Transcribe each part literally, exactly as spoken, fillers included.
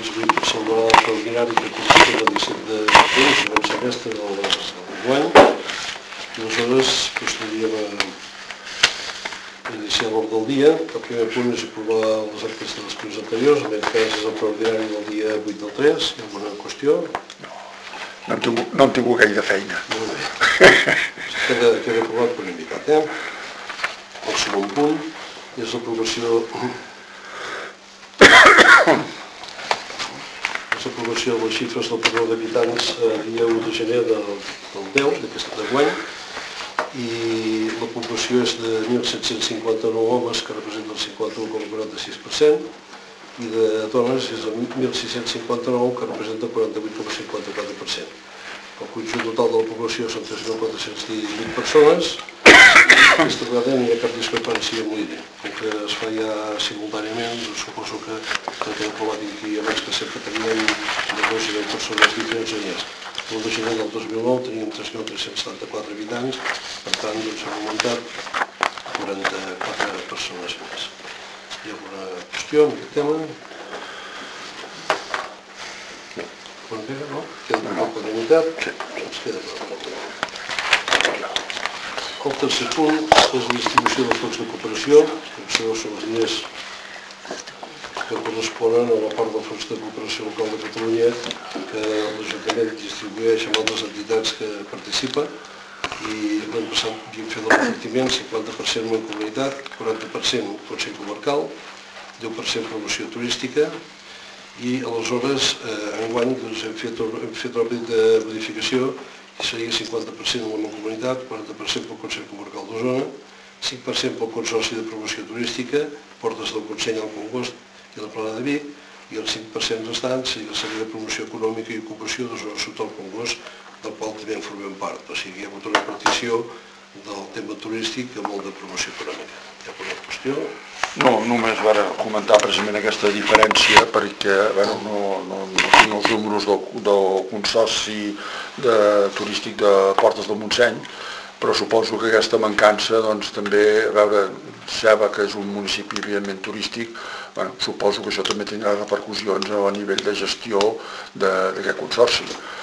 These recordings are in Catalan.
doncs avui s'haurà l'extraordinari que correspon el disset de juny, segon semestre de l'enguany. I aleshores procediríem a iniciar l'ordre del dia. El primer punt és aprovar les actes de les punts anteriors, en aquest cas és l'extraordinari del dia vuit del tres. Hi ha alguna qüestió? No, no hem tingut, no hem tingut gaire feina. Molt bé. Queda, queda aprovat per indicat, eh? El segon punt és l'aprovació és l'aprovació de les xifres del padró d'habitants a dia u de gener del, del deu, d'aquest guany, i la població és de mil set-cents cinquanta-nou homes, que representa el cinquanta-u coma quaranta-sis per cent, i de dones és de mil sis-cents cinquanta-nou, que representa el quaranta-vuit coma cinquanta-quatre per cent. El conjunt total de la població són tres mil quatre-cents divuit persones. Aquesta vegada no hi ha cap discrepància amb l'I D E. Com que es fa ja simultàniament, suposo que queda aprovat aquí abans que sempre teníem de dos mil persones diferents on hi és. El de gener del dos mil nou teníem tres mil tres-cents setanta-quatre habitants, per tant doncs hem augmentat quaranta-quatre persones més. Hi ha alguna qüestió en aquest tema? Quan queda, no? Queda aprovat per unitat? Doncs queda aprovat. El tercer punt és la distribució dels fons de cooperació. Això són els diners que corresponen a la part del fons de cooperació local de Catalunya que l'Ajuntament distribueix amb altres entitats que participen, i l'any passat havíem fet el repartiment cinquanta per cent mancomunitat, quaranta per cent Consell Comarcal, deu per cent promoció turística, i aleshores enguany hem fet una petita modificació i seria cinquanta per cent de la mancomunitat, quaranta per cent pel Consell Comarcal d'Osona, cinc per cent pel Consorci de Promoció Turística, Portes del Consell al Congost i la Plana de Vic, i el cinc per cent restant seria la Servei de Promoció Econòmica i Ocupació d'Osona Sud al Congost, del qual també en formem part. O sigui, hi ha hagut una partició del tema turístic amb el de promoció econòmica. Hi ha alguna qüestió? No, només va comentar precisament aquesta diferència perquè bueno, no, no, no tinc els números del, del Consorci de, turístic de Portes del Montseny, però suposo que aquesta mancança doncs, també, a veure, Ceba, que és un municipi evidentment turístic, bueno, suposo que això també tindrà repercussions a nivell de gestió d'aquest consorci.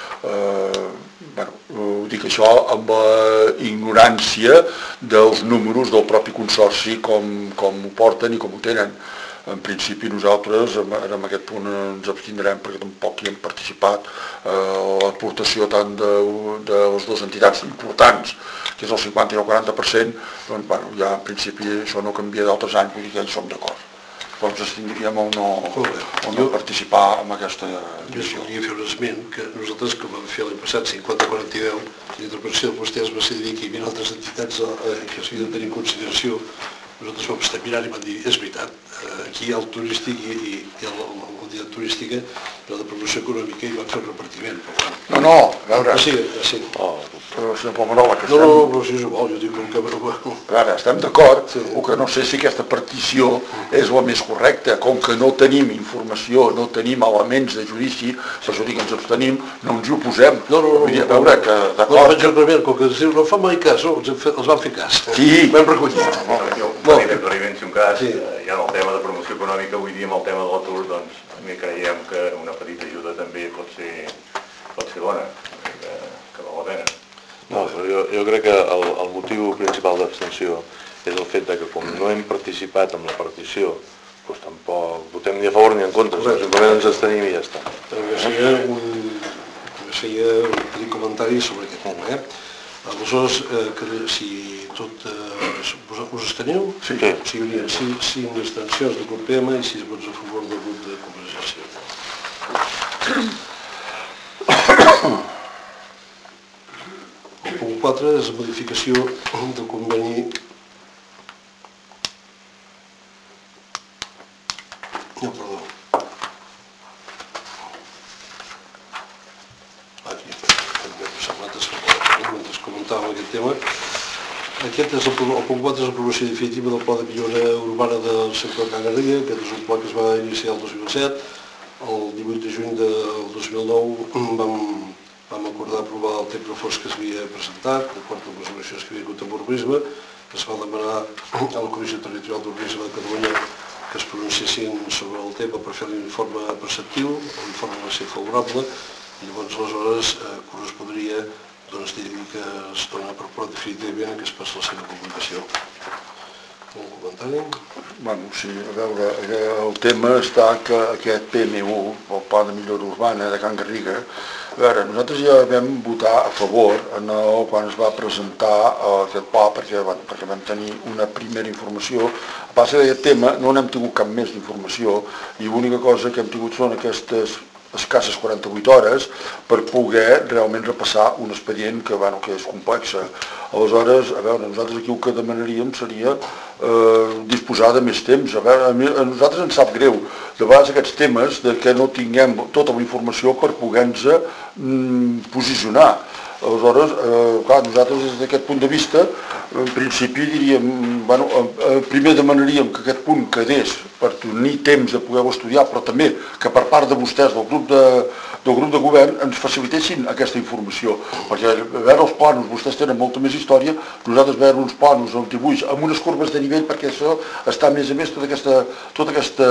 Eh, bueno, ho dic això amb la ignorància dels números del propi consorci, com, com ho porten i com ho tenen. En principi nosaltres en aquest punt ens abstindrem perquè tampoc hi hem participat. Eh, l'aportació tant de, de les dues entitats importants, que és el cinquanta i el quaranta per cent, doncs bueno, ja en principi això no canvia d'altres anys, vull dir que ja hi som d'acord. Però ens abstindríem o no, o no participar en aquesta edició. Jo volia fer un esment que nosaltres, que vam fer l'any passat cinquanta quaranta i deu, l'interpretació de vostès va ser dir que hi havia altres entitats que s'havien de tenir en consideració. Nosaltres vam estar mirant i vam dir, és veritat, aquí hi ha el turístic i, i, i l'entitat turística, però de promoció econòmica i vam fer un repartiment. No, no, a veure... Sí, sí. Oh, però senyor Pomerola, que no, estem... No, no, però si és igual, jo dic que... Ara, estem d'acord, sí. O que no sé si aquesta partició és la més correcta, com que no tenim informació, no tenim elements de judici, per això dic que ens abstenim, no ens hi oposem. No, no, no. Vull dir, a veure, que d'acord... No, vaig al primer, com que no fa mai cas, no, els van fer cas. Sí. Vam recollir. No, no, no, si un cas, sí. Ja en el tema de promoció econòmica, avui dia amb el tema de l'atur, doncs també creiem que una petita ajuda també pot ser, pot ser bona, que, que val la pena. No, però jo, jo crec que el, el motiu principal d'abstenció és el fet de que com no hem participat en la partició, doncs tampoc votem ni a favor ni en contra, simplement ens abstenim i ja està. També feia un, feia un petit comentari sobre aquest tema, eh? Aleshores, eh, que si tot eh, us esteniu? Sí. O sigui, hi hauria cinc abstencions del grup P M i sis vots a favor del grup de Convergència. El punt quatre és la modificació del conveni no, perdó. Aquí, mentre comentàvem aquest tema. Aquest és el, el punt quatre és l'aprovació definitiva del Pla de Millora Urbana del sector Can Garriga. Aquest és un pla que es va iniciar el dos mil set. El divuit de juny del dos mil nou vam, vam acordar aprovar el text refós que s'havia presentat, d'acord amb les resolucions que hi havia hagut amb urbanisme. Es va demanar a la Comissió Territorial d'Urbanisme de Catalunya que es pronunciessin sobre el tema per fer l'informe preceptiu, l'informe va ser favorable, i llavors aleshores correspondria dir que es dona per prou definitivament que es passa la seva publicació. Un comentari? Bueno, sí, a veure, el tema està que aquest P M U, el Pla de Millora Urbana de Can Garriga, a veure, nosaltres ja vam votar a favor quan es va presentar aquest pla perquè vam tenir una primera informació. A part d'aquest tema no n'hem tingut cap més d'informació i l'única cosa que hem tingut són aquestes escasses quaranta-vuit hores per poder realment repassar un expedient que, bueno, que és complex. Aleshores, a veure, nosaltres aquí el que demanaríem seria eh, disposar de més temps. A veure, a, mi, a nosaltres ens sap greu de vegades aquests temes de que no tinguem tota la informació per poder-nos mm, posicionar. Aleshores, eh, clar, nosaltres des d'aquest punt de vista, en principi diríem, bueno, eh, primer demanaríem que aquest punt quedés per tenir temps de poder-ho estudiar, però també que per part de vostès, del grup de, del grup de govern, ens facilitessin aquesta informació, perquè a veure els planos, vostès tenen molta més història, nosaltres veure uns planos, els dibuix, amb unes curves de nivell, perquè això està a més a més tota aquesta, tota aquesta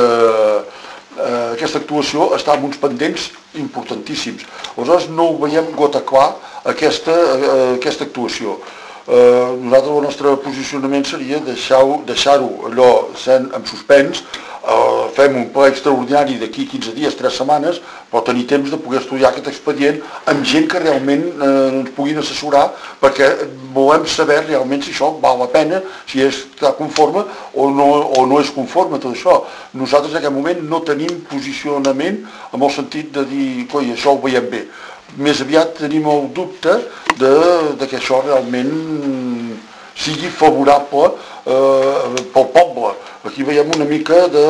Uh, aquesta actuació està amb uns pendents importantíssims. Aleshores no ho veiem gota clar aquesta, uh, aquesta actuació. Uh, nosaltres el nostre posicionament seria deixar-ho deixar-ho allò sent en suspens, uh, fem un ple extraordinari d'aquí quinze dies, tres setmanes, però tenir temps de poder estudiar aquest expedient amb gent que realment uh, ens puguin assessorar, perquè volem saber realment si això val la pena, si està conforme o no, o no és conforme tot això. Nosaltres en aquest moment no tenim posicionament en el sentit de dir, coi, això ho veiem bé. Més aviat tenim el dubte de, de que això realment sigui favorable eh, pel poble. Aquí veiem una mica de,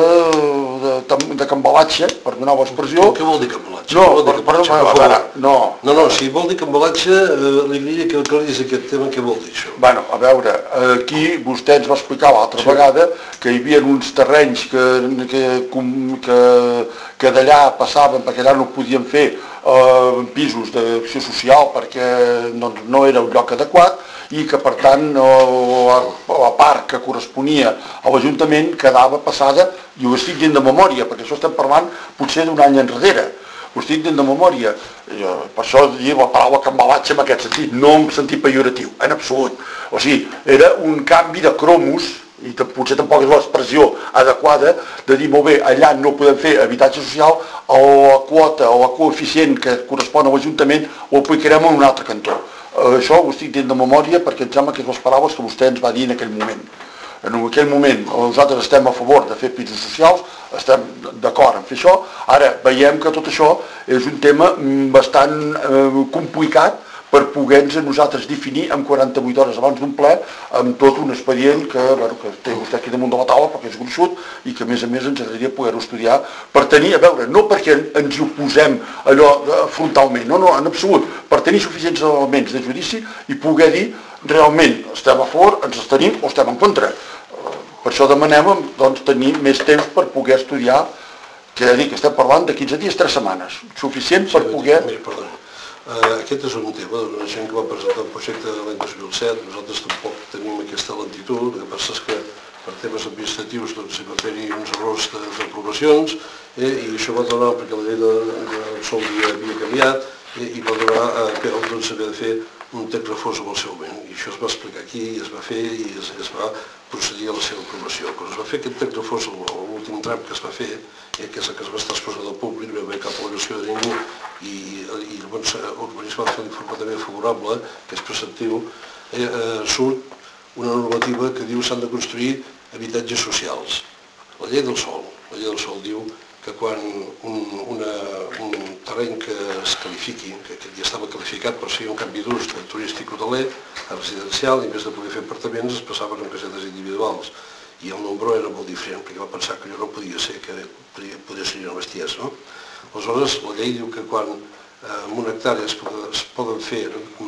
de, de cambalatge, per donar l'expressió. Què vol dir cambalatge? No, per, per, per, per, per, no. No, no, si vol dir cambalatge, eh, li diria que aclaris aquest tema, què vol dir això? Bueno, a veure, aquí vostè ens va explicar l'altra sí. vegada que hi havia uns terrenys que, que, que, que d'allà passaven perquè allà no podien fer eh, pisos d'acció social perquè doncs, no era un lloc adequat i que per tant la, la part que corresponia a l'Ajuntament quedava passada, i ho estic dient de memòria, perquè això estem parlant potser d'un any enrere, ho estic dient de memòria, jo, per això dic la paraula cambalatge en aquest sentit, no en sentit pejoratiu, en absolut. O sigui, era un canvi de cromos, i potser tampoc és l'expressió adequada, de dir, molt bé, allà no podem fer habitatge social, o la quota o el coeficient que correspon a l'Ajuntament ho aplicarem en un altre cantó. Això ho estic dient de memòria perquè em sembla que és les paraules que vostè ens va dir en aquell moment. En aquell moment nosaltres estem a favor de fer pisos socials, estem d'acord en fer això, ara veiem que tot això és un tema bastant eh, complicat per poder-nos nosaltres definir en quaranta-vuit hores abans d'un ple amb tot un expedient que, bueno, que té vostè aquí damunt de la taula perquè és gruixut i que a més a més ens agradaria poder-ho estudiar per tenir, a veure, no perquè ens hi oposem allò frontalment, no, no, en absolut, per tenir suficients elements de judici i poder dir realment estem a favor, ens estenim o estem en contra. Per això demanem doncs, tenir més temps per poder estudiar, que dir que estem parlant de quinze dies, tres setmanes, suficient per poder... Perdó. Uh, aquest és un tema d'una gent que va presentar el projecte de l'any dos mil set, nosaltres tampoc tenim aquesta lentitud, el que passa és que per temes administratius doncs, hi va haver-hi uns errors d'aprovacions eh, i això va donar, perquè la llei de, de sol dia havia canviat, eh, i va donar a eh, peu doncs, haver de fer un text refós en el seu moment, i això es va explicar aquí, i es va fer i es, es va procedir a la seva aprovació. Quan es va fer aquest text refós, l'últim tram que es va fer, eh, que és el que es va estar exposat al públic, no hi va haver cap al·legació de ningú, i, i llavors l'urbanisme va fer l'informe també favorable, que és preceptiu, eh, eh, surt una normativa que diu que s'han de construir habitatges socials. La llei del sòl, la llei del sòl diu que quan un, una, un terreny que es qualifiqui, que, que ja estava qualificat per ser un canvi d'ús de turístic hoteler a residencial, i en vez de poder fer apartaments es passaven en casetes individuals, i el nombre era molt diferent, perquè va pensar que allò no podia ser, que podia, podia ser una bestiesa, no? Aleshores, la llei diu que quan eh, en una hectàrea es, pot, es poden fer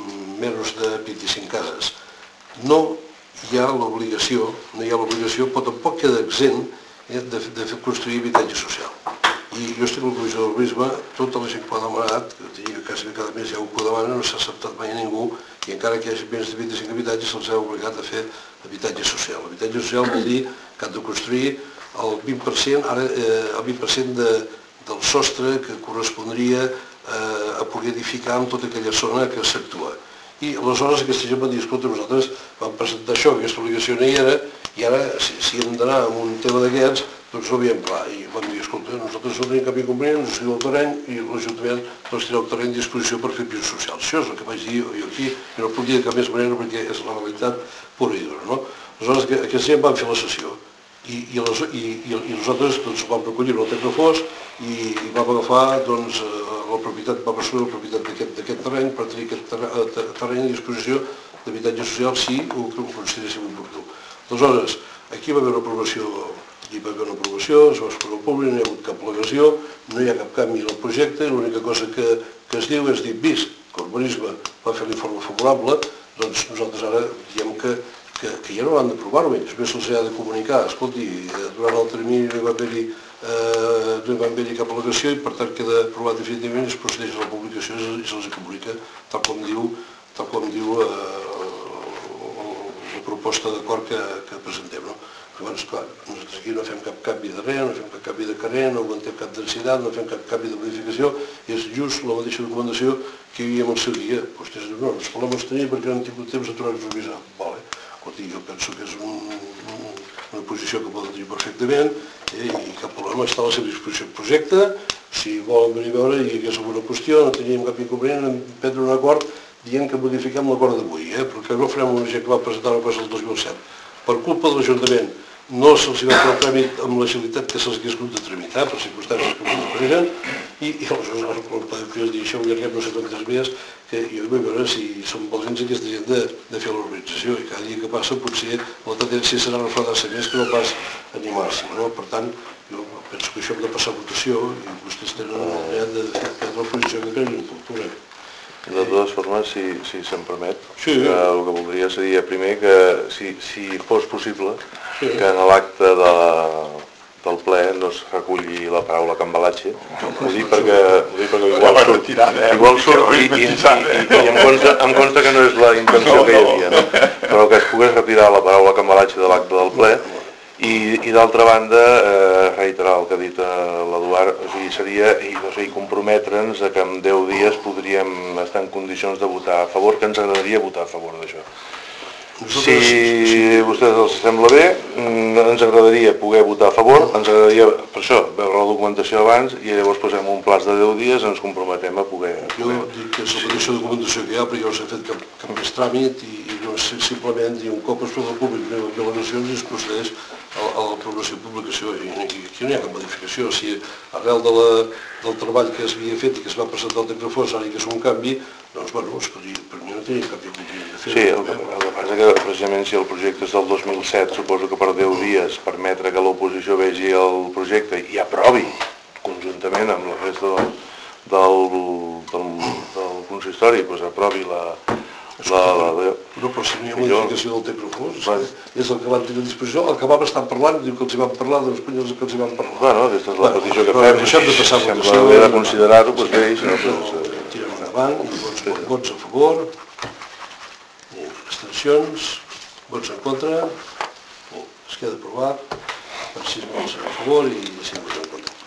menys de vint-i-cinc cases, no hi ha l'obligació, no hi ha l'obligació, però tampoc queda exempt eh, de, de fer construir habitatge social. I jo estic a la Comissió d'Urbanisme, tota la gent que ho ha demanat, que diria que quasi cada mes hi ha un que ho demana, no s'ha acceptat mai a ningú, i encara que hi hagi menys de vint-i-cinc habitatges se'ls ha obligat a fer habitatge social. Habitatge social vol dir que han de construir el vint per cent, ara el vint per cent del sostre que correspondria a poder edificar en tota aquella zona que s'actua. I aleshores aquesta gent va dir, escolta, nosaltres vam presentar això, aquesta obligació no hi era, i ara si hem d'anar amb un tema d'aquests, doncs no ho veiem clar. I vam dir, escolta, nosaltres no tenim cap inconvenient, ens diu el terreny, i l'Ajuntament doncs tindrà el terreny a disposició per fer pisos socials. Això és el que vaig dir jo aquí, i no puc dir de cap més manera perquè és la realitat pura i dura, no? Aleshores, aquesta gent van fer la sessió, i, i, les, i, i, i nosaltres doncs, vam recollir el Tecnofós i, i vam agafar doncs, la propietat, vam assumir la propietat d'aquest terreny per tenir aquest terreny a disposició d'habitatge social si ho consideréssim oportú. Aleshores, aquí va haver una aprovació, hi va haver una aprovació, es va explicar al públic, no hi ha hagut cap al·legació, no hi ha cap canvi en el projecte, l'única cosa que, que es diu és dir, vist que l'urbanisme va fer l'informe favorable, doncs nosaltres ara diem que Que, que ja no van d'aprovar-ho, a més se'ls ha de comunicar, escolti, durant el termini no hi va haver-hi eh, no hi va haver-hi cap al·legació i per tant queda aprovat definitivament i es procedeix a la publicació i se'ls comunica tal com diu, tal com diu eh, la proposta d'acord que, que presentem. No? Llavors, clar, nosaltres aquí no fem cap canvi de res, no fem cap canvi de carrer, no aguantem cap densitat, no fem cap canvi de modificació, és just la mateixa documentació que hi havia en el seu dia. Vostès diuen, no, els problemes tenir perquè no han tingut temps de tornar-nos a revisar. Vale. Jo penso que és un, una posició que poden tenir perfectament eh, i cap problema està a la seva disposició. El projecte, si volen venir a veure i hi hagués alguna qüestió, no teníem cap inconvenient en prendre un acord dient que modifiquem l'acord d'avui, eh, perquè no farem un projecte que va presentar una cosa el dos mil set. Per culpa de l'Ajuntament no se'ls va fer el tràmit amb l'agilitat que se'ls hagués hagut de tramitar, per circumstàncies que es prenen, i, i aleshores quan podem dir això ho allarguem no sé quantes dies, que jo vull veure si som valents aquesta gent de, de fer l'organització, i cada dia que passa potser la tendència serà refredar-se més que no pas animar-se. No? Per tant, jo penso que això hem de passar a votació i vostès tenen el dret de fer la posició que creguin oportuna. De totes formes, si, si se'm permet, sí. que el que voldria seria primer que, si, si fos possible, sí. que en l'acte de, del ple no es reculli la paraula cambalatge. Ho dic perquè, ho dic perquè igual surt, igual surt i, i, i, i em, consta, em consta que no és la intenció que hi havia, no? Però que es pogués retirar la paraula cambalatge de l'acte del ple. I, i d'altra banda, eh, reiterar el que ha dit eh, l'Eduard, o sigui, seria i, no sé, comprometre'ns a que en deu dies podríem estar en condicions de votar a favor, que ens agradaria votar a favor d'això. Si a vostès els sembla bé, ens agradaria poder votar a favor, ens agradaria, per això, veure la documentació abans i llavors posem un plaç de deu dies i ens comprometem a poder... Jo dic que és la mateixa documentació que hi ha, perquè jo no s'ha fet cap, cap més tràmit i, i no és simplement dir un cop es pot el públic de delegacions i es procedeix a, a l'aprovació i publicació i, i aquí no hi ha cap modificació. Si arrel de la, del treball que s'havia fet i que es va presentar al Tecnofós, ara que és un canvi, doncs, bueno, es podria, per mi no tenia cap inconvenient de fer. Sí, el que, el que passa que precisament si el projecte és del dos mil set, suposo que per deu dies permetre que l'oposició vegi el projecte i aprovi conjuntament amb la resta del, del, del, del consistori, doncs aprovi la... la, la, la no, però si no hi ha modificació del Tecnofós, és el que van tenir a disposició, el que vam estar parlant, diu que els hi vam parlar, doncs els que els hi vam parlar. Bueno, aquesta és la petició que fem, si sembla bé de considerar-ho, doncs bé, si no... Tirem endavant, vots a favor, abstencions, vots en contra, es queda aprovat, per sis vots a favor i cinc vots en contra.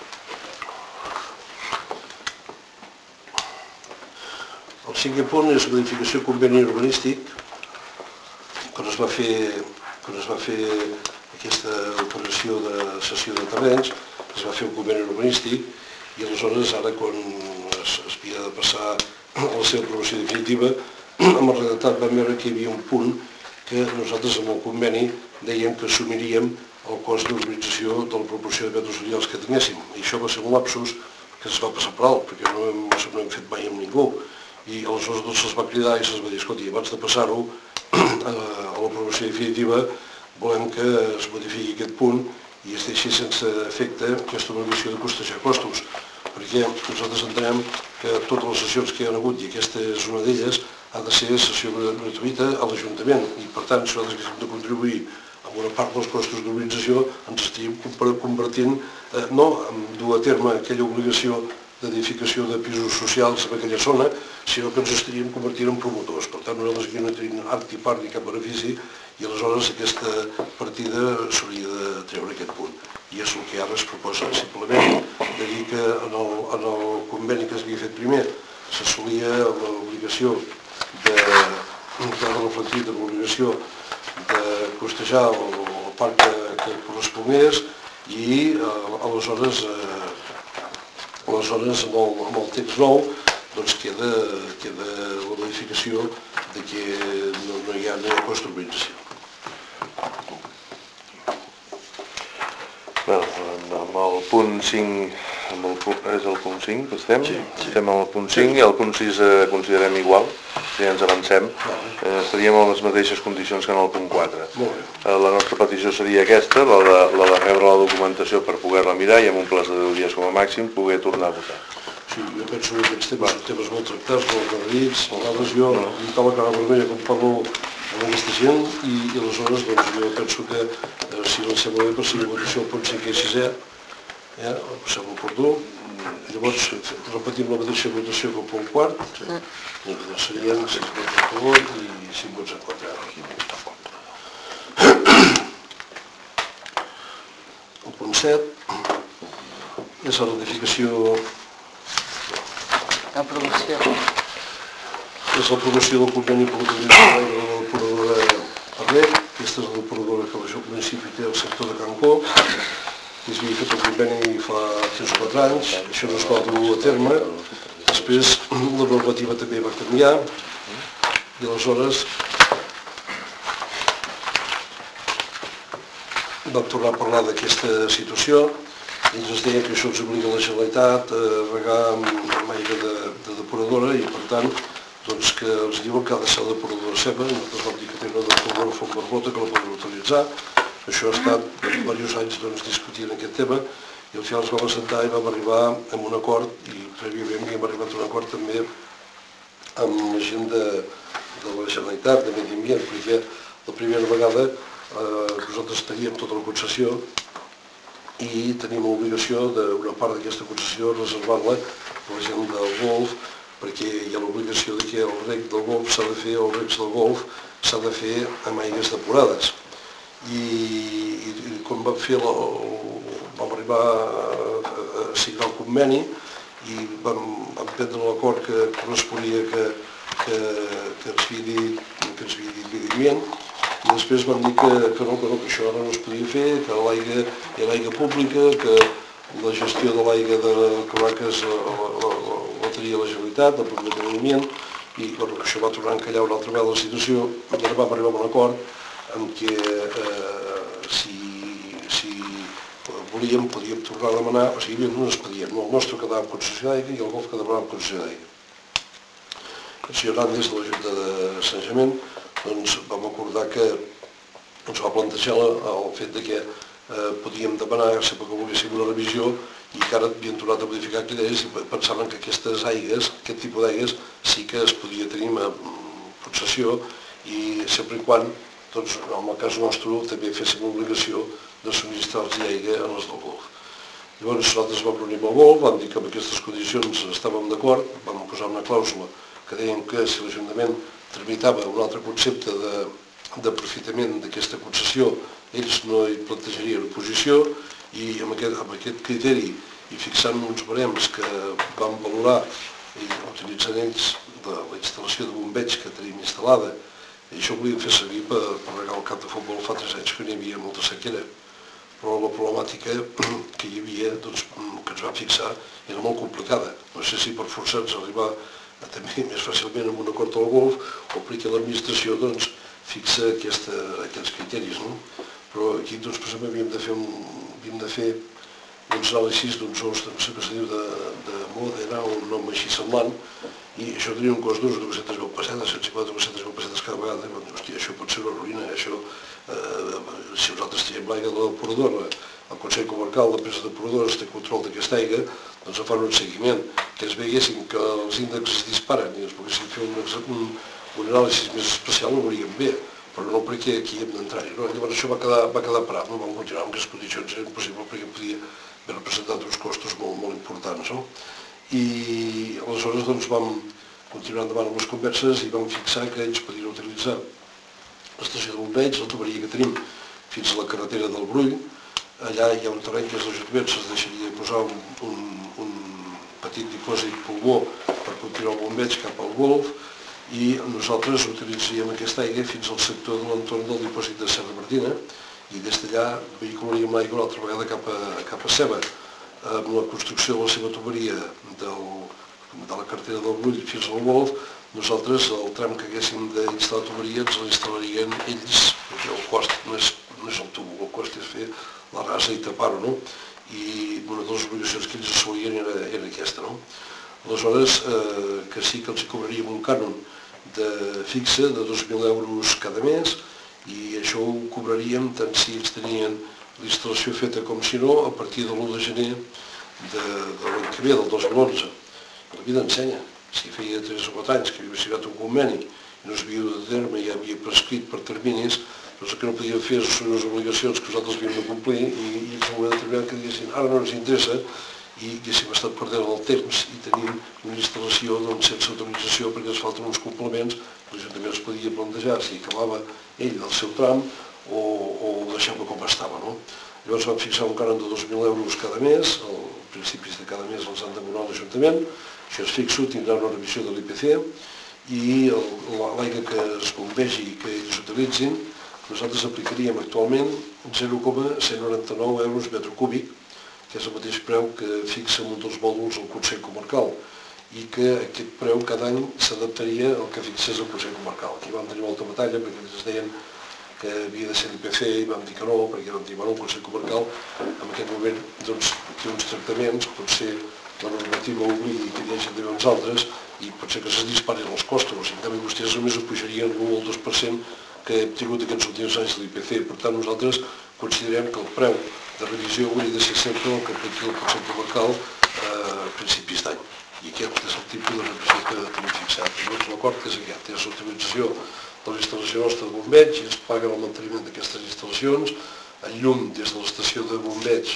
El cinquè punt és modificació conveni urbanístic, quan es va fer, quan es va fer aquesta operació de cessió de terrenys, es va fer un conveni urbanístic i aleshores ara quan es, es havia de passar a la seva aprovació definitiva, amb el redactat vam veure que hi havia un punt que nosaltres amb el conveni dèiem que assumiríem el cost d'urbanització de la proporció de metres lineals que tinguéssim. I això va ser un lapsus que es va passar per alt, perquè no hem, no hem fet mai amb ningú. I aleshores doncs se'ls va cridar i se'ls va dir, escolti, abans de passar-ho a l'aprovació definitiva volem que es modifiqui aquest punt i es deixi sense efecte aquesta obligació de costejar costos, perquè nosaltres entenem que totes les sessions que hi ha hagut, i aquesta és una d'elles, ha de ser sessió gratuïta a l'Ajuntament, i per tant, si nosaltres hem de contribuir amb una part dels costos d'urbanització, ens estaríem convertint, eh, no en dur a terme aquella obligació d'edificació de pisos socials en aquella zona, sinó que ens estaríem convertint en promotors. Per tant, nosaltres aquí no tenim art i part ni cap benefici i aleshores aquesta partida s'hauria de treure aquest punt. I és el que ara es proposa, simplement de dir que en el, en el conveni que s'havia fet primer s'assolia l'obligació de, que ha reflectit en l'obligació de costejar el, el parc que, que correspongués i eh, aleshores, eh, aleshores amb, el, amb el text nou doncs queda, queda la modificació de que no, no hi ha ni cost d'urbanització. Bé, amb el punt cinc, amb el punt, és el punt cinc que estem? Sí, sí. Estem amb el punt cinc i el punt sis eh, considerem igual, si ja ens avancem. Eh, estaríem en les mateixes condicions que en el punt quatre. Molt bé. Eh, la nostra petició seria aquesta, la de, la de rebre la documentació per poder-la mirar i amb un plaç de deu dies com a màxim poder tornar a votar. Sí, jo penso que aquests temes són temes molt tractats, molt aclarits, a vegades jo em cau la cara vermella quan parlo amb aquesta gent i, i aleshores doncs, jo penso que eh, si no em sembla bé passi la votació al punt cinquè i sisè, eh, passem el portó, llavors repetim la mateixa votació que el punt quart, doncs serien sis vots a favor i cinc vots en contra. El punt set és la ratificació L'aprovació. és l'aprovació del conveni per l'utilització de la depuradora Arrec. Aquesta és la depuradora que el municipi té al sector de Cancó, que es havia fet el conveni fa tres o quatre anys, això no es va dur a terme. Després la normativa també va canviar i aleshores vam tornar a parlar d'aquesta situació i ens deien que això ens obliga a la Generalitat a regar amb aigua de, de depuradora i per tant doncs, que els diuen que ha de ser la depuradora seva i nosaltres vam dir que té una depuradora Font Barbota que la poden utilitzar. Això ha estat diversos anys doncs, discutint aquest tema i al final ens vam assentar i vam arribar a un acord i prèviament havíem arribat a un acord també amb la gent de, de la Generalitat, de Medi Ambient, perquè la primera vegada eh, nosaltres teníem tota la concessió i tenim l'obligació d'una part d'aquesta concessió reservar-la a la gent del Golf perquè hi ha l'obligació de que el reg del Golf s'ha de fer, el reg del Golf s'ha de fer amb aigües depurades. I, i, i quan vam fer la, vam arribar a, a signar el conveni i vam, vam prendre l'acord que corresponia que, que, que ens havia dit, que ens havia dit Medi Ambient i després van dir que, que, no, que, no, que això ara no es podia fer, que l'aigua era aigua pública, que la gestió de l'aigua de Cloaques la, la, la, la tenia la Generalitat, el Parlament de Medi Ambient, i bueno, això va tornar a encallar una altra vegada la situació i ara vam arribar a un acord en què eh, si, si volíem podíem tornar a demanar, o sigui, hi havia un expedient, el nostre quedava amb concessió d'aigua i el Golf quedava amb concessió d'aigua. El senyor Hernández de la Junta de Sanejament doncs vam acordar que ens va plantejar el fet de que eh, podíem demanar sempre que volguéssim una revisió i que ara havien tornat a modificar criteris i pensaven que aquestes aigues, aquest tipus d'aigues sí que es podia tenir en concessió i sempre i quan, doncs, en el cas nostre també féssim l'obligació de subministrar-los aigua en els del Golf. Llavors nosaltres vam reunir amb el Golf, vam dir que amb aquestes condicions estàvem d'acord, vam posar una clàusula que deien que si l'Ajuntament tramitava un altre concepte d'aprofitament d'aquesta concessió, ells no hi plantejarien oposició i amb aquest, amb aquest criteri i fixant uns barems que vam valorar i utilitzant ells de la instal·lació de bombeig que tenim instal·lada i això ho volíem fer servir per, per regar el camp de futbol fa tres anys que n'hi havia molta sequera però la problemàtica que hi havia doncs, que ens vam fixar era molt complicada, no sé si per forçar-nos a arribar també més fàcilment amb un acord del Golf o perquè l'administració doncs, fixa aquesta, aquests criteris. No? Però aquí doncs, per exemple, havíem de fer, un, havíem de fer uns anàlisis d'uns ous que se diu de, de Modena o un nom així semblant i això tenia un cost d'uns dues-centes mil pessetes, cent cinquanta o dues-centes mil pessetes cada vegada i vam dir, hòstia, això pot ser una ruïna, això, eh, si nosaltres tenim l'aigua de la depuradora, el Consell Comarcal d'Empreses Depuradores té control d'aquesta aigua, doncs fan un seguiment, que es veiessin que els índexs es disparen i ens poguessin fer un, un, un anàlisi més especial, ho veuríem bé, però no perquè aquí hem d'entrar-hi. No? Llavors això va quedar, va quedar parat, no vam continuar amb aquestes condicions, era impossible perquè podia haver representat uns costos molt, molt importants. No? i aleshores doncs, vam continuar endavant amb les converses i vam fixar que ells podien utilitzar l'estació de bombeig, la tuberia que tenim fins a la carretera del Brull. Allà hi ha un terreny que és l'Ajuntament, se'ls deixaria posar un, un, un petit dipòsit pulmó per continuar el bombeig cap al Golf, i nosaltres utilitzaríem aquesta aigua fins al sector de l'entorn del dipòsit de Serra Martina, i des d'allà vehicularíem l'aigua una altra vegada cap a, cap a Seva. Amb la construcció de la seva tuberia del, de la carretera del Brull fins al Golf, nosaltres el tram que haguéssim d'instal·lar tuberia ens l'instal·larien ells, perquè el cost no és, no és el tubo, el cost és fer la rasa i tapar-ho, no? I una de les obligacions que ells assolien era, era aquesta, no? Aleshores, eh, que sí que els cobraríem un cànon de fixa de dos mil euros cada mes, i això ho cobraríem tant si ells tenien l'instal·lació feta com si no, a partir de l'u de gener de, de l'any que ve, del dos mil onze. La vida ensenya. Si feia tres o quatre anys que havia signat un conveni i no s'havia dut a terme i ja havia prescrit per terminis, doncs el que no podíem fer són les obligacions que nosaltres havíem de complir, i, i en un moment determinat que diguessin ara no ens interessa, i haguéssim estat perdent el temps i tenim una instal·lació doncs, sense autorització perquè ens falten uns complements, l'Ajuntament es podia plantejar si acabava ell el seu tram o, o ho deixava com estava, no? Llavors vam fixar un cànon de dos mil euros cada mes, als principis de cada mes els han d'abonar l'Ajuntament, això és fixo, tindrà una revisió de l'I P C, i l'aigua que es bombegi i que ells utilitzin, nosaltres aplicaríem actualment zero coma cent noranta-nou euros metre cúbic, que és el mateix preu que fixa un dels mòduls al Consell Comarcal, i que aquest preu cada any s'adaptaria al que fixés el Consell Comarcal. Aquí vam tenir molta batalla perquè ens deien que havia de ser l'I P C i vam dir que no, perquè vam dir, bueno, el Consell Comarcal en aquest moment doncs, té uns tractaments, potser la normativa obligui que hi hagi també uns altres i potser que es disparin els costos. En canvi, vostès només ho pujarien l'u o el dos per cent que hem tingut aquests últims anys de l'I P C. Per tant, nosaltres considerem que el preu de revisió hauria de ser sempre el que apliqui el Consell Comarcal a principis d'any. I aquest és el tipus de revisió que tenim fixat. Llavors, l'acord és aquest, és l'utilització de la instal·lació nostra de bombeig i ens paguen el manteniment d'aquestes instal·lacions, el llum des de l'estació de bombeig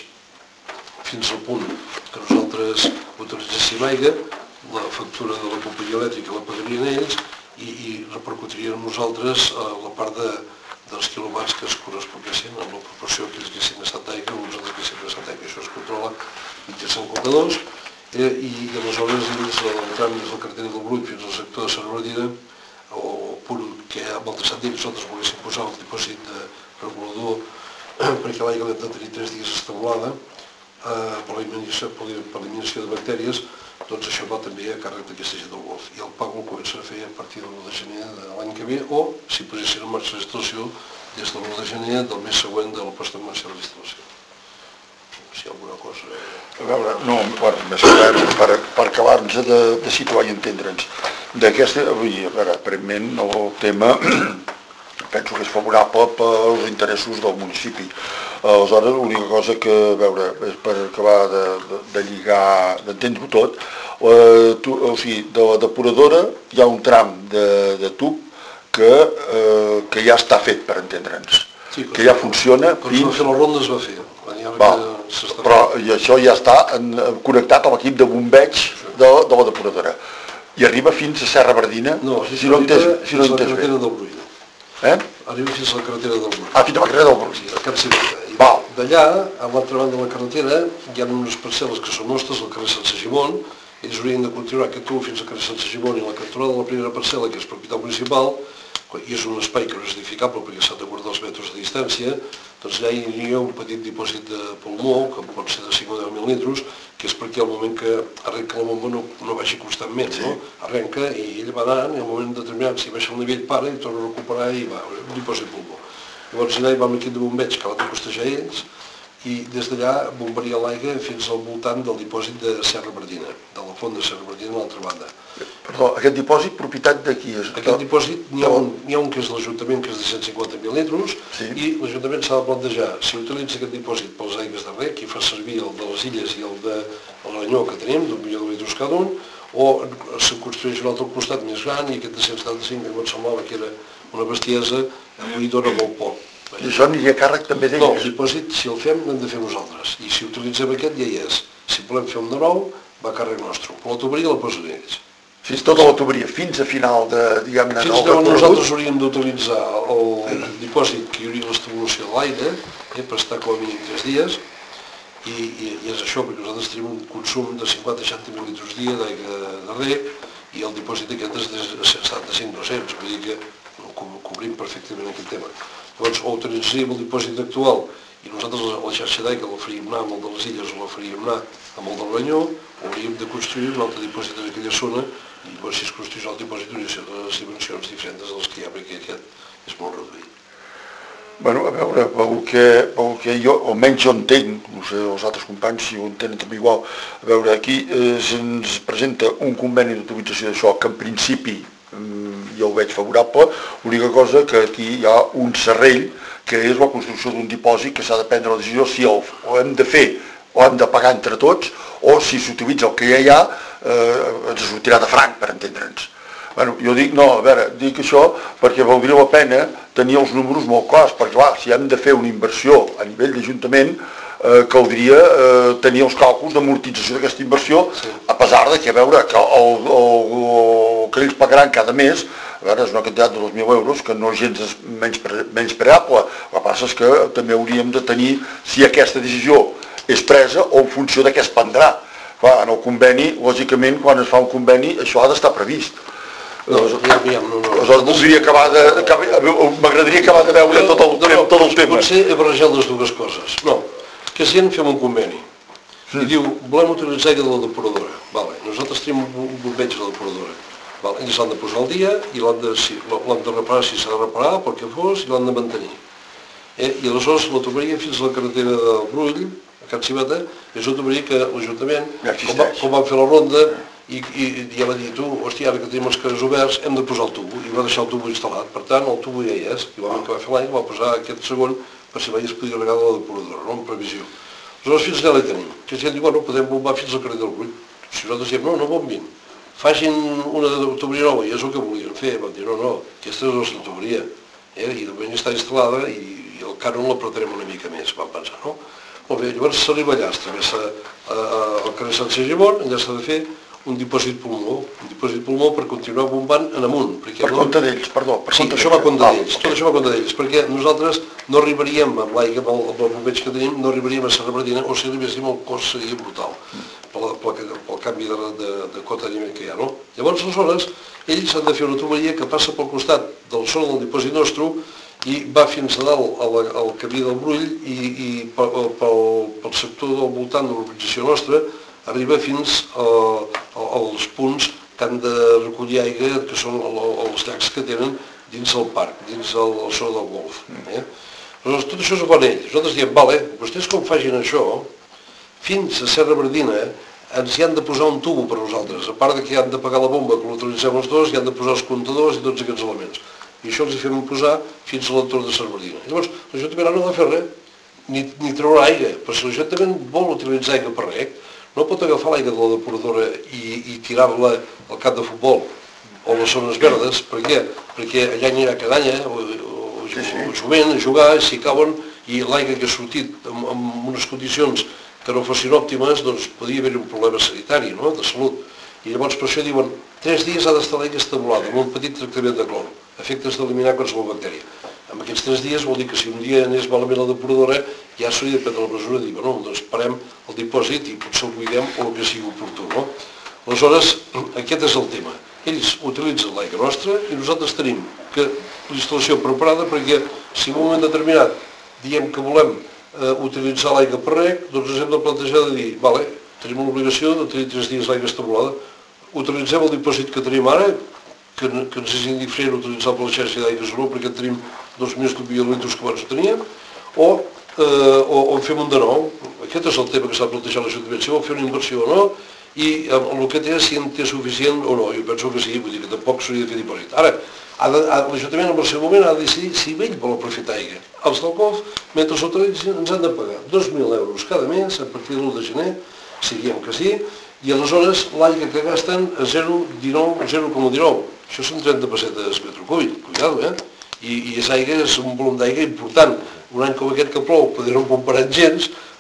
fins al punt que nosaltres utilitzéssim aigua, la factura de la companyia elèctrica la pagarien ells i, i repercutirien a nosaltres a la part de, dels quilowatts que es corresponguessin amb la proporció que ells haguessin gastat d'aigua o nosaltres haguessin gastat d'aigua. Això es controla mitjançant comptadors eh, i aleshores ells el tram des del carretera del Brull fins al sector de Serra Martina, o el punt que amb el traçat d'ells nosaltres volguéssim posar el dipòsit de regulador perquè l'aigua l'hem de tenir tres dies establada eh, per l'eliminació de bactèries, doncs això va també a càrrec d'aquesta gent del Golf. I el pago el comença a fer a partir de l'u de gener de l'any que ve, o si posessin en marxa la instal·lació des de l'u de gener del mes següent de la posta en marxa de la instal·lació. Si hi ha alguna cosa... A veure, no, bueno, més que res, per, per acabar-nos de, de situar i entendre'ns. D'aquesta, vull dir, a veure, aparentment el tema penso que és favorable pels interessos del municipi. Aleshores, l'única cosa que, a veure, és per acabar de, de, de lligar, d'entendre-ho tot, eh, tu, o sigui, de la depuradora hi ha un tram de, de tub que, eh, que ja està fet, per entendre'ns. Sí, que ja funciona fins... Quan es va fer la ronda es va fer. Va, però i això ja està en, connectat a l'equip de bombeig de, de la depuradora. I arriba fins a Serra Verdina, no, si, si no entès, si no entès bé. Del Brull. Eh? Arriba fins a la carretera del Brull. Ah, fins a la carretera del Brull. Sí, a Cap Civeta. D'allà, a l'altra banda de la carretera, hi ha unes parcel·les que són nostres, al carrer Sant Segimon. Ells haurien de continuar aquest tub fins al carrer Sant Segimon i la cantonada de la primera parcel·la, que és propietat municipal, i és un espai que no és edificable perquè s'han de guardar els metres de distància, doncs allà hi ha un petit dipòsit de pulmó, que pot ser de cinc o deu mil litres, que és perquè al moment que arrenca la bomba no, no vagi constantment, sí. No? Arrenca i ell va anant, i al moment determinat, si baixa el nivell, para i torna a recuperar i va, un dipòsit de pulmó. Llavors allà hi va amb l'equip de bombeig que l'ha de costejar ells, i des d'allà bombaria l'aigua fins al voltant del dipòsit de Serra Verdina, de la font de Serra Verdina a l'altra banda. Perdó, aquest dipòsit, propietat de qui és? Aquest dipòsit, n'hi ha, ha un que és l'Ajuntament, que és de cent cinquanta mil litres, sí. I l'Ajuntament s'ha de plantejar, si utilitza aquest dipòsit pels aigües de rec, i fa servir el de les illes i el de l'Aranyó que tenim, d'un milió de litres cada un, o se construeix un altre costat més gran, i aquest de cent setanta-cinc, que em semblava que era una bestiesa, avui dona molt poc. I això aniria a càrrec també d'ells? No, el dipòsit, si el fem, l'hem de fer nosaltres. I si utilitzem aquest, ja hi és. Si volem fer un de nou, va a càrrec nostre, però la tuberia la posen ells. Fins tota la tuberia, fins a final de, diguem-ne, Fins del que recorregut. nosaltres hauríem d'utilitzar el dipòsit que hi hauria l'estabulació de l'aire, eh, per estar com a mínim tres dies, i, i, i és això, perquè nosaltres tenim un consum de cinquanta a seixanta mil litres dia d'aigua de reg, i el dipòsit aquest és de setanta-cinc a dos-cents, vull dir que co cobrim perfectament aquest tema. Llavors, o utilitzaríem el dipòsit actual, i nosaltres la xarxa d'aigua la faríem anar amb el de les illes o la faríem anar amb el del Banyó, o hauríem de construir un altre dipòsit en aquella zona, i llavors si es construís el dipòsit hauria de ser de les dimensions diferents de les que hi ha, perquè aquest és molt reduït. Bueno, a veure, pel que, pel que jo, almenys jo entenc, no sé, els altres companys si ho entenen també igual, a veure, aquí eh, se'ns presenta un conveni d'utilització d'això que en principi mm, jo ho veig favorable, l'única cosa que aquí hi ha un serrell que és la construcció d'un dipòsit que s'ha de prendre la decisió si el, o hem de fer o hem de pagar entre tots, o si s'utilitza el que ja hi ha, eh, ens sortirà de franc, per entendre'ns. Bueno, jo dic, no, a veure, dic això perquè valdria la pena tenir els números molt clars, perquè clar, si hem de fer una inversió a nivell d'Ajuntament, eh, caldria eh, tenir els càlculs d'amortització d'aquesta inversió, sí. A pesar de que, a veure, que el, el, el que ells pagaran cada mes, a veure, és una quantitat de dos mil euros que no és gens menys, menys preable. El que passa és que també hauríem de tenir si aquesta decisió és presa o en funció de què es prendrà. Clar, en el conveni, lògicament, quan es fa un conveni, això ha d'estar previst. No, ja, ja, no, no. Aleshores, voldria acabar de... M'agradaria acabar de veure tot el, no, no, tot el tema. Potser he barrejat les dues coses. No, que si en fem un conveni i diu, volem utilitzar aigua de la depuradora. Vale. Nosaltres tenim un bombeig de la depuradora. Vale. Ells l'han de posar al dia i l'han de, si, de reparar si s'ha de reparar, pel que fos, i l'han de mantenir. Eh? I aleshores la tuberia fins a la carretera del Brull, a Can Civeta, és una tuberia que l'Ajuntament, ja com, va, com van fer la ronda, i, i, i ja va dir, tu, hòstia, ara que tenim els carrers oberts, hem de posar el tubo, i va deixar el tubo instal·lat. Per tant, el tubo ja hi és, igualment que va fer l'any, va posar aquest segon per si mai es podia regar de la depuradora, no? En previsió. Aleshores, fins allà la tenim. Que si diu, bueno, podem bombar fins al carrer del Brull. Si nosaltres diem, no, no bombin, facin una tuberia nova, i és el que volien fer. Van dir, no, no, aquesta és la nostra tuberia. Eh? I de moment està instal·lada i, i el cànon l'apretarem una mica més, van pensar, no? Molt bé, llavors s'arriba allà, es travessa al carrer Sant Segimon, allà s'ha de fer un dipòsit pulmó, un dipòsit pulmó per continuar bombant en amunt. Per compte d'ells, perdó. Sí, això va a compte d'ells, tot això va a compte d'ells, perquè nosaltres no arribaríem amb l'aigua, amb el bombeig que tenim, no arribaríem a Serra Bardina, o si arribéssim el cost seria brutal, pel, pel, pel canvi de, de, de cota de nivell que hi ha, no? Llavors, aleshores, ells han de fer una tuberia que passa pel costat del sòl del dipòsit nostre i va fins a dalt al, al camí del Brull i, i pel, pel, pel sector del voltant de l'urbanització nostra arriba fins a, a, als punts que han de recollir aigua, que són els llacs que tenen dins el parc, dins el, el sòl del golf. Eh? Aleshores, tot això s'ho fan ells. Nosaltres diem, vale, vostès com facin això, fins a Serra Bardina ens hi han de posar un tubo per nosaltres, a part de que hi han de pagar la bomba, que l'utilitzem els dos, hi han de posar els comptadors i tots aquests elements. I això els hi fem posar fins a l'entorn de Serra Bardina. Llavors, l'Ajuntament no ha de fer res, ni, ni treure aigua, però si l'Ajuntament vol utilitzar aigua per reg, no pot agafar l'aigua de la depuradora i, i tirar-la al camp de futbol o a les zones verdes. Per què? Perquè allà n'hi ha cada any, eh? o, o, o, o jovent, a jugar, s'hi cauen, i l'aigua que ha sortit en, en unes condicions que no fossin òptimes, doncs podia haver un problema sanitari, no?, de salut. I llavors per això diuen, tres dies ha d'estar l'aigua estabulada, amb un petit tractament de clor, efectes d'eliminar qualsevol bactèria. En aquests tres dies vol dir que si un dia anés malament la depuradora, ja s'hauria de prendre la mesura de dir, bueno, doncs parem el dipòsit i potser el buidem o el que sigui oportú, no? Aleshores, aquest és el tema. Ells utilitzen l'aigua nostra i nosaltres tenim que l'instal·lació preparada perquè si en un moment determinat diem que volem eh, utilitzar l'aigua per reg, doncs ens hem de plantejar de dir, vale, tenim l'obligació de tenir tres dies l'aigua estabulada, utilitzem el dipòsit que tenim ara, que, que ens és indiferent utilitzar per la xarxa d'aigües o no, perquè tenim dos milions de litres que abans ho teníem, o, eh, o, o en fem un de nou. Aquest és el tema que s'ha plantejat l'Ajuntament, si vol fer una inversió o no, i el que té, si en té suficient o no. Jo penso que sí, vull dir que tampoc s'hauria de fer dipòsit. Ara, l'Ajuntament en el seu moment ha de decidir si ell vol aprofitar aigua. Els del golf, mentre els hotelers ens han de pagar dos mil euros cada mes a partir de l'u de gener, si diem que sí, i aleshores l'aigua que gasten a zero coma dinou. Això són trenta pessetes metre cúbic, cuidado, eh? I, i és aigua, és un volum d'aigua important. Un any com aquest que plou, podríem comparar gens,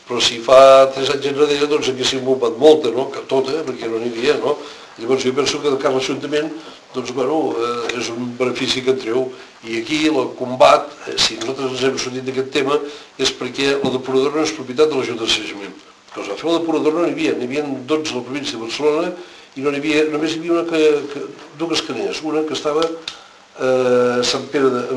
però si fa tres anys enrere doncs haguéssim bombat molta, no? Que tota, perquè no n'hi havia, no? Llavors jo penso que de cara a l'Ajuntament doncs, bueno, eh, és un benefici que en treu. I aquí el combat, eh, si nosaltres ens hem sortit d'aquest tema, és perquè la depuradora no és propietat de l'Ajuntament de Sallent. Que es va fer la depuradora no n'hi havia, n'hi havia dotze a la província de Barcelona i no n'hi havia, només hi havia una que, que, dues caneres, una que estava eh, a Sant Pere de,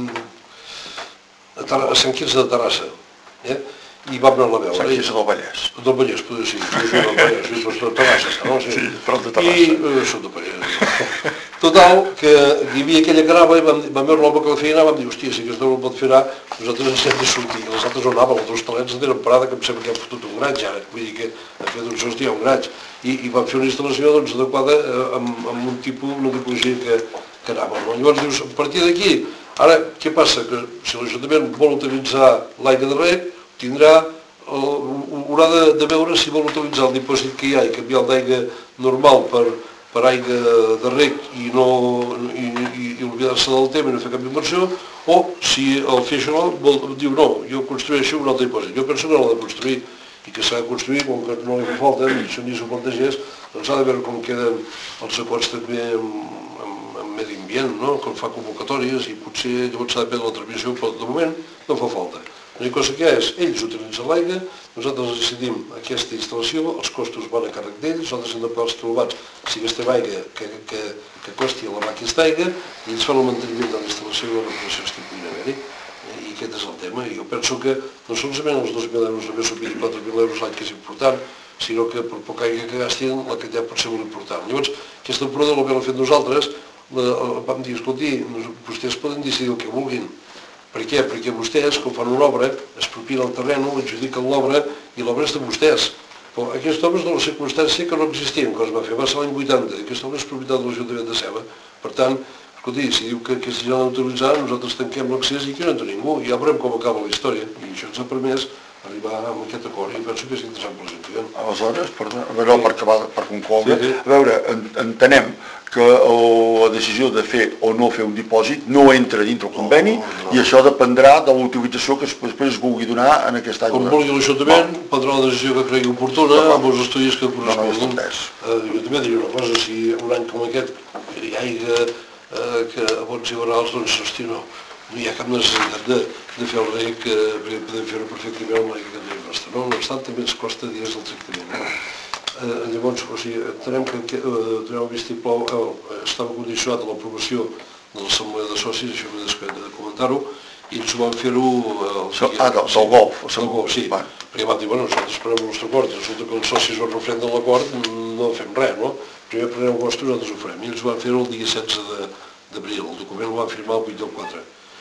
a, Tar a Sant Quirze de Terrassa, eh? I vam anar a veure. Sant Quirze del Vallès. Del Vallès, podria ser, del Vallès, sí, però de Terrassa, no? Sí, sí, prop de Terrassa. I eh, sóc de Vallès. Total, que hi havia aquella grava i vam, vam veure l'home que la feia anar, vam dir, hòstia, si aquest no el pot fer anar, nosaltres ens hem de sortir. I els altres no anaven, els dos talents en tenen parada, que em sembla que han fotut un graig ara, vull dir que han fet un hòstia, un graig. I, i van fer una instal·lació doncs, adequada eh, amb, amb un tipus, una tipologia que, que anava. No? Llavors dius, a partir d'aquí, ara, què passa? Que si l'Ajuntament vol utilitzar l'aigua de reg, tindrà, el, haurà de, de veure si vol utilitzar el dipòsit que hi ha i canviar el d'aigua normal per, per aigua de reg i, no, i, i, i oblidar-se del tema i no fer cap inversió, o si el fer això vol, diu no, jo construeixo un altre dipòsit. Jo penso que no l'ha de construir i que s'ha de construir, com que no li fa falta, i això ni s'ho plantegés, doncs ha de veure com queden els acords també amb, amb, amb medi ambient, no? Com fa convocatòries i potser llavors s'ha de prendre la transmissió, però de moment no fa falta. L'única cosa que és, ells utilitzen l'aigua, nosaltres decidim aquesta instal·lació, els costos van a càrrec d'ells, nosaltres hem de pagar els quilowatts si gastem aigua que, que, que costi elevar aquesta aigua, i ells fan el manteniment de la instal·lació i les reparacions que puguin haver-hi. I aquest és el tema. I jo penso que no solament els dos mil euros, només són vint-i-quatre mil euros l'any que és important, sinó que per poca aigua que gastin, la que ja pot ser molt important. Llavors, aquesta temporada el que l'hem fet nosaltres, la, vam dir, escolti, vostès poden decidir el que vulguin. Per què? Perquè vostès, quan fan una obra, es propien el terreny, adjudiquen l'obra i l'obra és de vostès. Però aquest obra és de la circumstància que no existien, que es va fer, va ser l'any vuitanta, i aquesta obra és propietat de l'Ajuntament de Seva. Per tant, escolti, si diu que aquesta gent l'ha d'utilitzar, nosaltres tanquem l'accés i aquí no entra ningú. I ja veurem com acaba la història. I això ens ha permès arribar a aquest acord i penso que és interessant per l'Ajuntament. Aleshores, per, a veure, per, acabar, per concloure, sí, sí. A veure, en, entenem que la decisió de fer o no fer un dipòsit no entra dintre el conveni, no, no, no. I això dependrà de la utilització que després es vulgui donar en aquesta aigua. Com vulgui l'Ajuntament, no. Prendrà la decisió que cregui oportuna no, amb els estudis que corresponguin. No, no, jo també diria una cosa, si un any com aquest hi ha aigua eh, que a bons i barals, doncs, hosti, no, no hi ha cap necessitat de, de fer el reg, que eh, podem fer-ho perfectament amb l'aigua que tenim nostra. No, no obstant, també ens costa dies el tractament. No? Eh, llavors, o sigui, entenem que, que eh, tenim el vistiplau, eh, estava condicionat a l'aprovació de l'assemblea de socis, això m'he descuidat de comentar-ho, i ells ho van fer-ho... Eh, so, ah, del, del golf. Del golf, sí. Va. Perquè van dir, bueno, nosaltres prenem el nostre acord, i resulta que els socis no refrenden l'acord, no fem res, no? Primer prenem el vostre i nosaltres ho farem. I ells ho van fer el dia setze d'abril, el document el van firmar el vuit del quatre.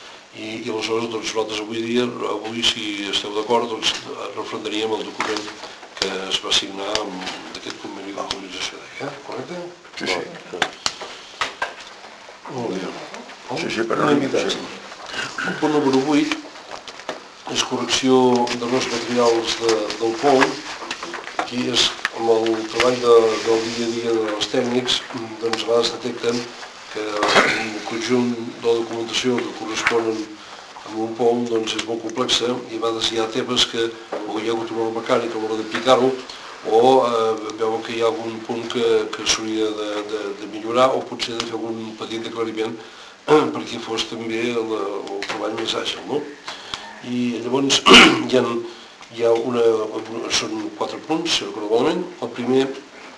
I, i aleshores, doncs, nosaltres avui dia, avui, si esteu d'acord, doncs, refrendaríem el document que es va signar amb aquest conveni d'autorització d'aigua, correcte? Sí, sí. Molt bé. Sí, sí, però no sí. El punt número vuit és correcció d'errors materials de, del P O M. Aquí és amb el treball de, del dia a dia dels tècnics, doncs a vegades detecten que un conjunt de la documentació que corresponen amb un P O M doncs, és molt complexa i a vegades hi ha temes que o hi ha hagut una mecànica a l'hora d'aplicar-ho o eh, veuen que hi ha algun punt que, que s'hauria de, de, de millorar o potser de fer algun petit aclariment eh, perquè fos també el, el treball més àgil. No? I llavors hi ha, hi ha una, són quatre punts, globalment. El primer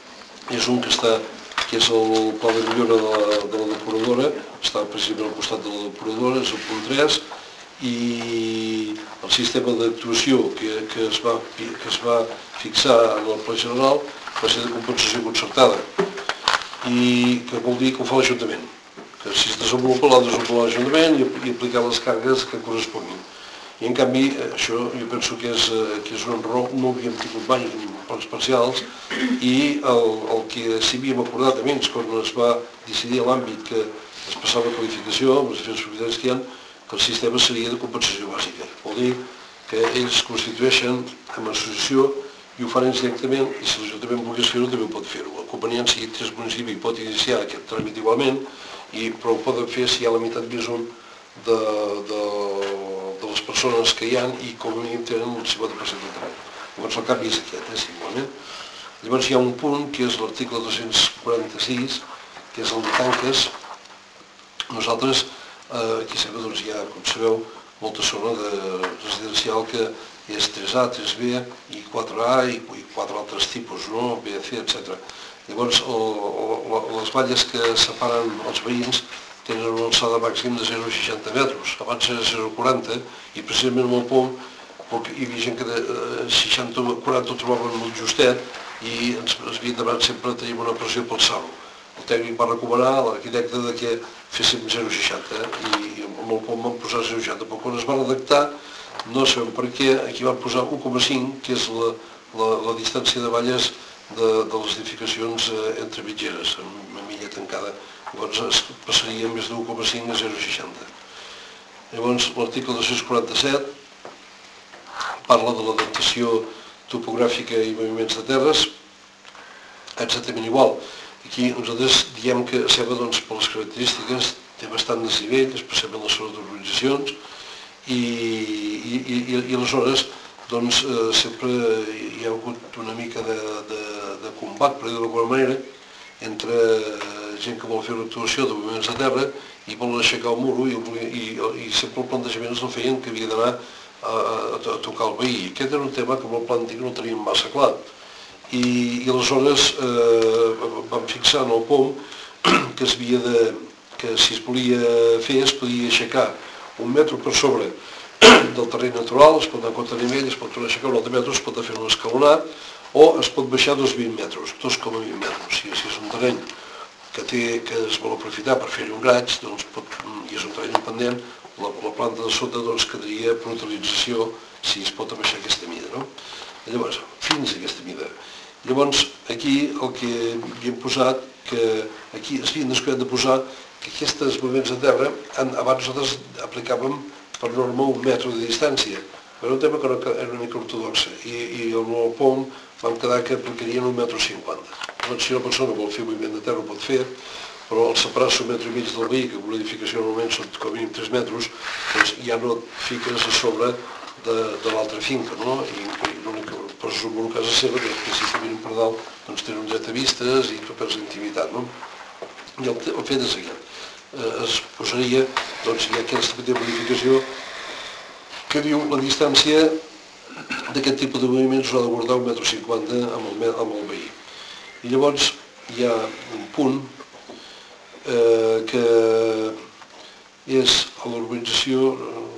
és un que està que és el pla de millora de la, de la depuradora, està precisament al costat de la depuradora, és el punt tres, i el sistema d'actuació que, que, es va, que es va fixar en el pla general va ser de compensació concertada i que vol dir que ho fa l'Ajuntament, que si es desenvolupa l'ha de desenvolupar l'Ajuntament i, i aplicar les cargues que corresponguin. I en canvi, això jo penso que és, que és un error, no havíem tingut mai plans parcials i el, el que sí havíem acordat amb ells quan es va decidir l'àmbit que es passava a qualificació, amb les diferents propietats que hi ha, que el sistema seria de compensació bàsica. Vol dir que ells constitueixen amb associació i ho fan ells directament i si l'Ajuntament volgués fer-ho també ho pot fer-ho. El convenient si tres municipis pot iniciar aquest tràmit igualment, i, però ho poden fer si hi ha la meitat més un de, de, de les persones que hi ha i com a mínim tenen el cinquanta per cent del terreny. Llavors el canvi és aquest, eh, simplement. Llavors hi ha un punt que és l'article dos-cents quaranta-sis, que és el de tanques. Nosaltres, eh, aquí sempre doncs, hi ha, com sabeu, molta zona de residencial que és tres A, tres B i quatre A i, i quatre altres tipus, no? B, C, etcètera. Llavors, el, el, les valles que separen els veïns tenen una alçada màxim de zero coma seixanta metres. Abans era zero coma quaranta i precisament amb el P O M hi havia gent que de seixanta a quaranta ho trobaven molt justet i ens havien demanat sempre tenir una pressió pel salo. El tècnic va recomanar a l'arquitecte que féssim zero coma seixanta i amb el P O M van posar zero coma seixanta, però quan es va redactar, no sabem per què, aquí van posar u coma cinc, que és la, la, la distància de valles de, de les edificacions eh, entre mitgeres, amb una milla tancada. Llavors es passaria més d'un coma cinc a zero coma seixanta. Llavors l'article dos-cents quaranta-set parla de l'adaptació topogràfica i moviments de terres, exactament igual. Aquí nosaltres diem que seva, doncs, per les característiques, té bastant desnivell, especialment les zones d'urbanitzacions, i, i, i, i aleshores doncs, eh, sempre hi ha hagut una mica de, de, de combat, per dir-ho d'alguna manera, entre gent que vol fer una actuació de moviments de terra i volen aixecar el muro i, i, i sempre el plantejament es el feien que havia d'anar a, a, a tocar el veí. Aquest era un tema que amb el pla antic no teníem massa clar. I, i aleshores eh, vam fixar en el P O M que, es havia de, que si es volia fer es podia aixecar un metre per sobre del terreny natural, es pot anar contra nivell, es pot tornar a aixecar un altre metre, es pot fer un escalonat o es pot baixar dos coma vint metres, dos coma vint metres. Si, si és un terreny que, té, que es vol aprofitar per fer-hi un graig, doncs pot, i és un terreny pendent, la, la planta de sota doncs, quedaria per utilització si es pot abaixar aquesta mida. No? Llavors, fins a aquesta mida. Llavors, aquí el que havíem posat, que aquí es havien descuidat de posar que aquests moviments de terra, abans nosaltres aplicàvem per norma un metre de distància, però un tema que era una mica ortodoxa, i, i amb el P O M vam quedar que aplicarien un metre cinquanta. Doncs si una persona vol fer moviment de terra ho pot fer, però al separar-se un metre i mig del veí, que en una edificació normalment són com a mínim tres metres, doncs ja no et fiques a sobre de, de l'altra finca, no? I, i l'únic que poses un mur a casa seva, que si te miren per dalt, doncs tenen un dret a vistes i tu perds intimitat, no? I el, el fet és aquest. Eh, es posaria, doncs hi ha aquesta petita modificació que diu la distància d'aquest tipus de moviments s'ha de guardar un metre cinquanta amb el, amb el veí. I llavors hi ha un punt eh, que és a l'urbanització,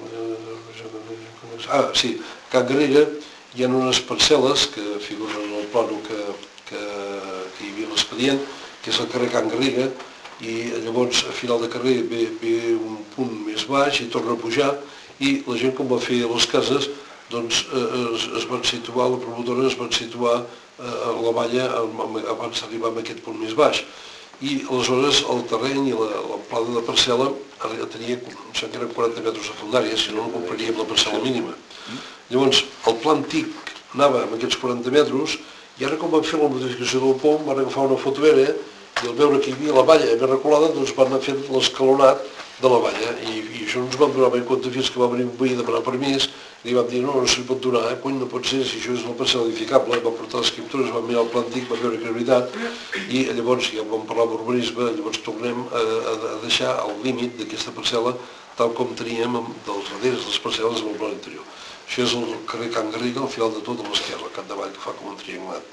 eh, ah, sí, a Can Garriga hi ha unes parcel·les que figuren en el plano que, que, que hi havia l'expedient, que és el carrer Can Garriga, i llavors a final de carrer ve, ve un punt més baix i torna a pujar, i la gent com va fer les cases doncs es, es van situar, la promotora es van situar a la valla abans d'arribar a aquest punt més baix. I aleshores el terreny i l'amplada de parcel·la tenia, em sembla que eren quaranta metres de fondària, si no no compraríem la parcel·la mínima. Llavors el pla antic anava amb aquests quaranta metres i ara com van fer la modificació del P O M van agafar una fotoera i al veure que hi havia la valla més reculada doncs van anar fent l'escalonat de la valla i, i això no ens vam donar en compte fins que va venir un veí a demanar permís i li vam dir no, no se li pot donar, eh? Cony, no pot ser si això és una parcel·la edificable, va portar les escriptures, va mirar el pla antic, va veure que era veritat i llavors ja vam parlar d'urbanisme, llavors tornem a, a, a deixar el límit d'aquesta parcel·la tal com teníem amb, dels darreres de les parcel·les amb el pla anterior. Això és el carrer Can Garriga, al final de tot a l'esquerra, al capdavall, que fa com un triangulat.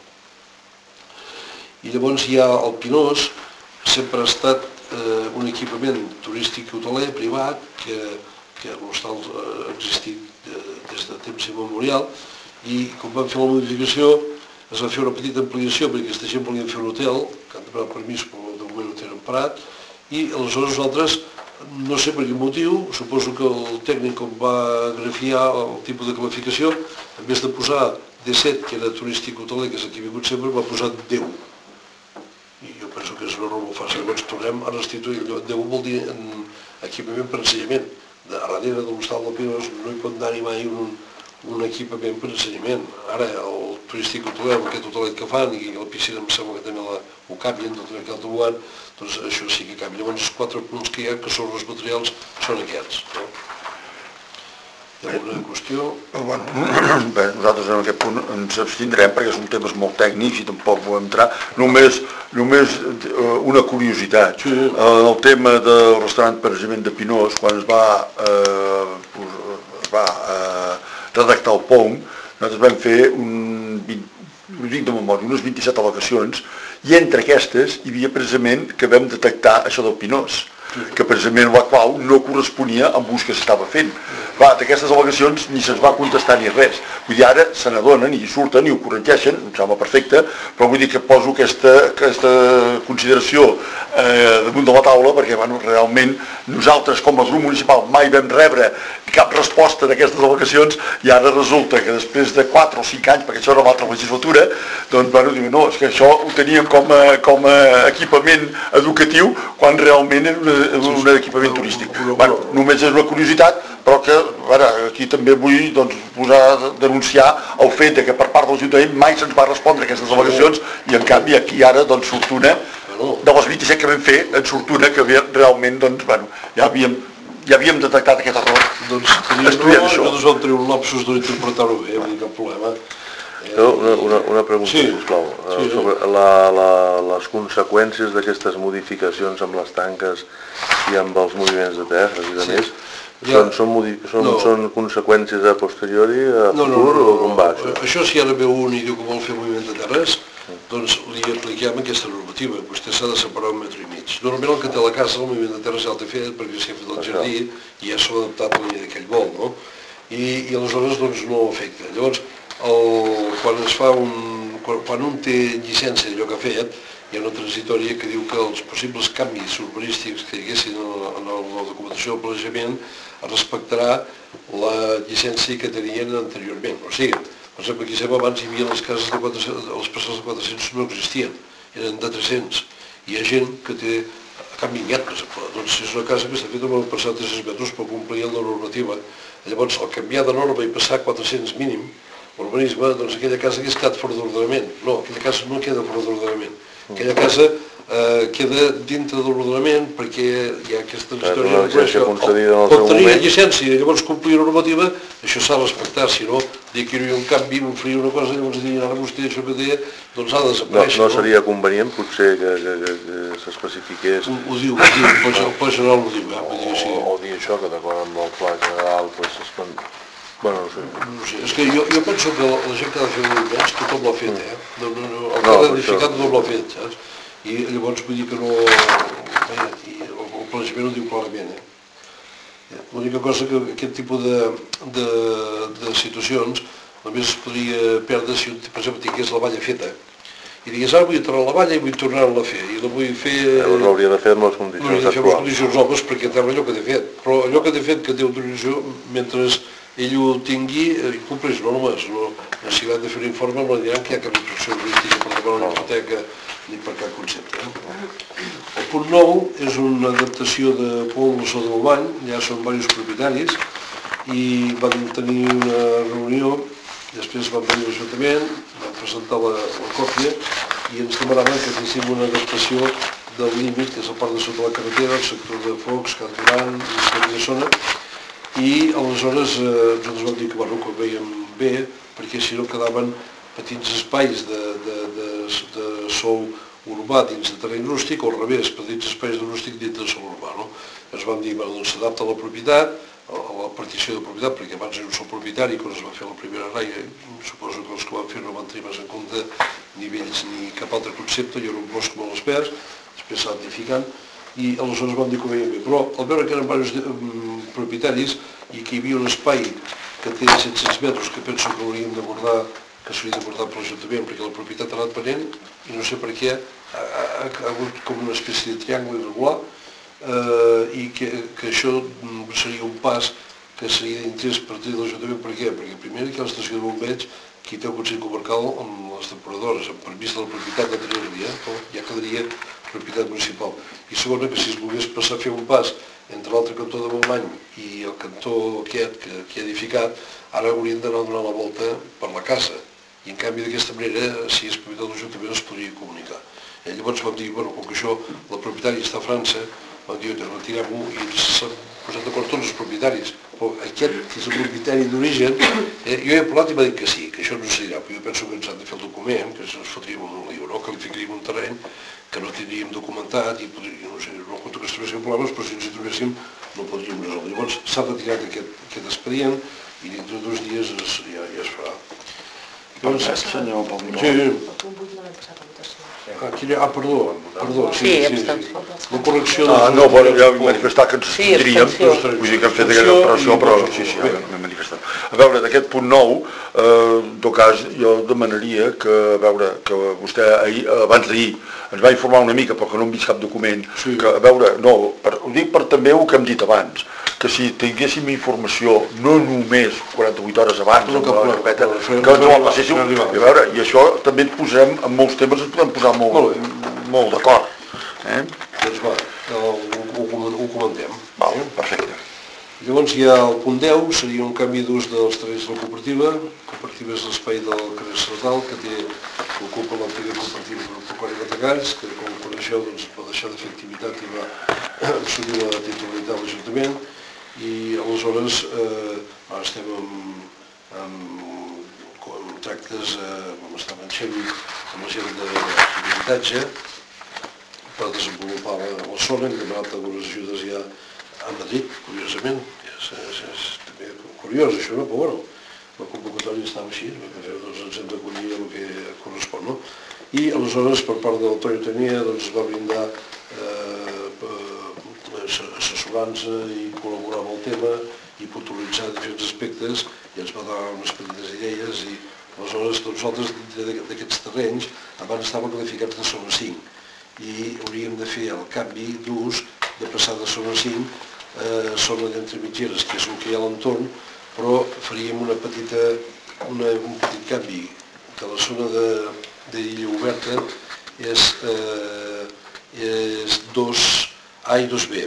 I llavors hi ha el Pinós, sempre ha estat eh, un equipament turístic hoteler, privat, que, que l'hostal ha existit eh, des de temps immemorial, i com van fer la modificació es va fer una petita ampliació perquè aquesta gent volia fer un hotel, que han demanat permís però de moment no tenen parat, i aleshores nosaltres, no sé per quin motiu, suposo que el tècnic com va grafiar el tipus de qualificació, en vez de posar D set, que era turístic hoteler, que és el que he vingut sempre, va posar deu. I jo penso que és una error molt fàcil. Llavors tornem a restituir. deu vol dir en equipament per ensenyament. A darrere de l'hostal del Pinós no hi pot anar-hi mai un, un equipament per ensenyament. Ara el turístic hoteler, aquest hotelet que fan, i la piscina em sembla que també la, ho canvien, tot aquest altre lugar, doncs això sí que canvia. Llavors els quatre punts que hi ha, que són els materials, són aquests. No? Alguna qüestió? Bé, nosaltres en aquest punt ens abstindrem perquè són temes molt tècnics i tampoc podem entrar. Només, només una curiositat. Sí. El tema del restaurant Parejament de Pinós, quan es va, eh, es va eh, redactar el P O M, nosaltres vam fer un vint, ho dic de memòria, unes vint-i-set al·legacions, i entre aquestes hi havia precisament que vam detectar això del Pinós, que precisament la qual no corresponia amb l'ús que s'estava fent. Va, d'aquestes al·legacions ni se'ns va contestar ni res. Vull dir, ara se n'adonen i surten i ho corregeixen, em sembla perfecte, però vull dir que poso aquesta, aquesta consideració eh, damunt de la taula perquè, bueno, realment nosaltres com a grup municipal mai vam rebre cap resposta d'aquestes al·legacions i ara resulta que després de quatre o cinc anys, perquè això era l'altra legislatura, doncs, bueno, diu, no, és que això ho teníem com a, com a equipament educatiu quan realment era una, un equipament turístic. Bueno, només és una curiositat, però que, ara, aquí també vull doncs, posar, denunciar el fet que per part de l'Ajuntament mai se'ns va respondre aquestes al·legacions i en canvi aquí ara doncs, surt una, de les vint-i-set que vam fer, en surt una que realment doncs, bueno, ja havíem ja havíem detectat aquest error. Doncs estudiant això. Nosaltres vam tenir un lapsus d'interpretar-ho bé, no hi ha cap problema. Jo, una, una, una pregunta, sí. sisplau. Sí, sobre la, la, les conseqüències d'aquestes modificacions amb les tanques i amb els moviments de terra i de més, sí. són, són, són, no. són conseqüències a posteriori, a no, futur, no, no, o com va això? Això si ara ve un i diu que vol fer moviment de terres, doncs li apliquem aquesta normativa. Vostè s'ha de separar un metre i mig. Normalment el que té la casa, el moviment de terres ja el té fet perquè s'hi ha fet el jardí i ja s'ha adaptat a la llei d'aquell vol, no? I, i aleshores doncs no afecta. Llavors, el, quan es fa un... Quan, quan un té llicència d'allò que ha fet, hi ha una transitòria que diu que els possibles canvis urbanístics que hi haguessin en la documentació del planejament es respectarà la llicència que tenien anteriorment. O sigui, per exemple, aquí sempre abans hi havia les cases de quatre-cents, les parcel·les de quatre-cents no existien, eren de tres-cents. Hi ha gent que té cap vinguet, per exemple. Doncs és una casa que està feta amb el passar de tres-cents metres per complir la normativa. Llavors, al canviar de norma i passar a quatre-cents mínim, l'urbanisme, doncs aquella casa hagués quedat fora d'ordenament. No, aquella casa no queda fora d'ordenament. Aquella casa eh, queda dintre de l'ordenament perquè hi ha aquesta història de llicència concedida en el seu moment. Pot tenir llicència i llavors complir la normativa, això s'ha de respectar, si no, dir que hi ha un canvi, m'oferia una cosa, llavors diuen ara vostè això que té, doncs ha de desaparèixer. No, no seria convenient potser que, que, que, que s'especifiqués... Ho, ho diu, ho diu, el pla general ho diu, eh? Vull dir, sí. O, o dir això, que d'acord amb el pla general, pues, es pan... Bueno, no sé. No sé, és que jo, jo penso que la, la gent que ha de fer moviments, tothom l'ha fet, eh? No, no, no, el que ha d'edificar tothom l'ha fet, saps? I llavors vull dir que no... Bé, i el, el planejament ho diu clarament, eh? L'única cosa que aquest tipus de, de, de situacions només es podria perdre si, per exemple, tingués la valla feta i digués, ara vull entrar a la valla i vull tornar-la a fer, i la vull fer... Llavors l'hauria de fer amb les condicions actuals. L'hauria de fer amb les condicions noves perquè té allò que té fet, però allò que té fet que té autorització, mentre ell ho tingui, i compleix normes, no? Si l'han de fer un informe no diran que hi ha cap instrucció urbanística per demanar una hipoteca ni per cap concepte. Eh? El punt nou és una adaptació de Pol Mossó del Bany, ja són diversos propietaris, i van tenir una reunió, després van venir a l'Ajuntament, van presentar la, la còpia i ens demanaven que féssim una adaptació del límit, que és la part de sota la carretera, el sector de Focs, Can Duran, i la zona, i aleshores eh, nosaltres vam dir que, bueno, que ho veiem bé, perquè si no quedaven petits espais de, de, de, de sòl urbà dins de terreny rústic, o al revés, petits espais de rústic dins de sòl urbà. No? Ens vam dir, bueno, doncs s'adapta a la propietat, a la partició de propietat, perquè abans era un sol propietari, quan es va fer la primera raia, suposo que els que van fer no van tenir més en compte nivells ni cap altre concepte, i era un bosc molt espès, després s'ha edificant, i aleshores vam dir que ho veiem bé. Però al veure que eren diversos propietaris i que hi havia un espai que té set-cents metres que penso que hauríem d'abordar, que s'hauria d'abordar per l'Ajuntament, perquè la propietat ha anat venent i no sé per què ha, ha, ha hagut com una espècie de triangle irregular eh, i que, que això seria un pas que seria d'interès per de l'Ajuntament. Per què? Perquè primer que l'estació de bombeig qui té el Consell Comarcal amb les depuradores, amb permís de la propietat de Treneria, ja quedaria propietat municipal. I segona, que si es volgués passar a fer un pas entre l'altre cantó de Montmany i el cantó aquest que, que ha edificat, ara haurien d'anar a donar la volta per la casa. I en canvi d'aquesta manera, si és propietat de l'Ajuntament, es podria comunicar. I llavors vam dir, bueno, com que això, la propietària està a França, van dir, retirem-ho i s'han posat d'acord tots els propietaris. Però aquest, que és el propietari d'origen, eh, jo he parlat i m'ha dit que sí, que això no se dirà, però jo penso que ens han de fer el document, que ens fotríem un lío, no? Que li ficaríem un terreny que no tindríem documentat i podríem, no sé, no conto que es trobéssim problemes, però si ens hi trobéssim no podríem resoldre. Llavors s'ha retirat aquest, aquest expedient i dintre de dos dies es, ja, ja es farà. Llavors, senyor Palmino. Sí, ah, quina, ah, perdó, perdó, sí, sí, sí, sí. La correcció... Ah, no, bueno, ja hem manifestat que ens abstindríem, vull dir que hem fet aquella operació, però sí, sí, ja m'he manifestat. A veure, d'aquest punt nou, en tot cas, jo demanaria que, a veure, que vostè ahir, abans d'ahir, ens va informar una mica, però que no hem vist cap document, que, a veure, no, per, ho dic per també el que hem dit abans, que si tinguéssim informació no només quaranta-vuit hores abans, no, amb la carpeta, que ens la passéssim, a veure, i això també ens posem, en molts temes ens podem posar molt, molt d'acord. Eh? Doncs va, ho, ho, ho comentem. Val, perfecte. Llavors hi ha el punt deu, seria un canvi d'ús dels terrenys de la cooperativa. La cooperativa és l'espai del carrer Sardal, que té, que ocupa l'antiga cooperativa agropecuària de Tagalls, que com coneixeu doncs, va deixar de fer activitat i va assumir la titularitat de l'Ajuntament. I aleshores eh, estem amb, amb, amb tractes, eh, com estava en Xevi, amb la gent d'habitatge, per desenvolupar la, la zona. Hem demanat algunes ajudes ja a Madrid, curiosament. És, és, és també curiós això, no? Però bueno, la convocatòria estava així, doncs ens hem d'acollir el que correspon, no? I aleshores per part del Toyo Tenia doncs, va brindar eh, assessorant-se i col·laborar amb el tema i puntualitzar diferents aspectes i ens va dar unes petites idees i aleshores doncs, nosaltres d'aquests terrenys abans estaven qualificats de zona cinc i hauríem de fer el canvi d'ús de passar de zona cinc a zona d'entre mitgeres, que és el que hi ha a l'entorn, però faríem una petita, una, un petit canvi, que la zona d'illa oberta és, eh, és dos A i dos B,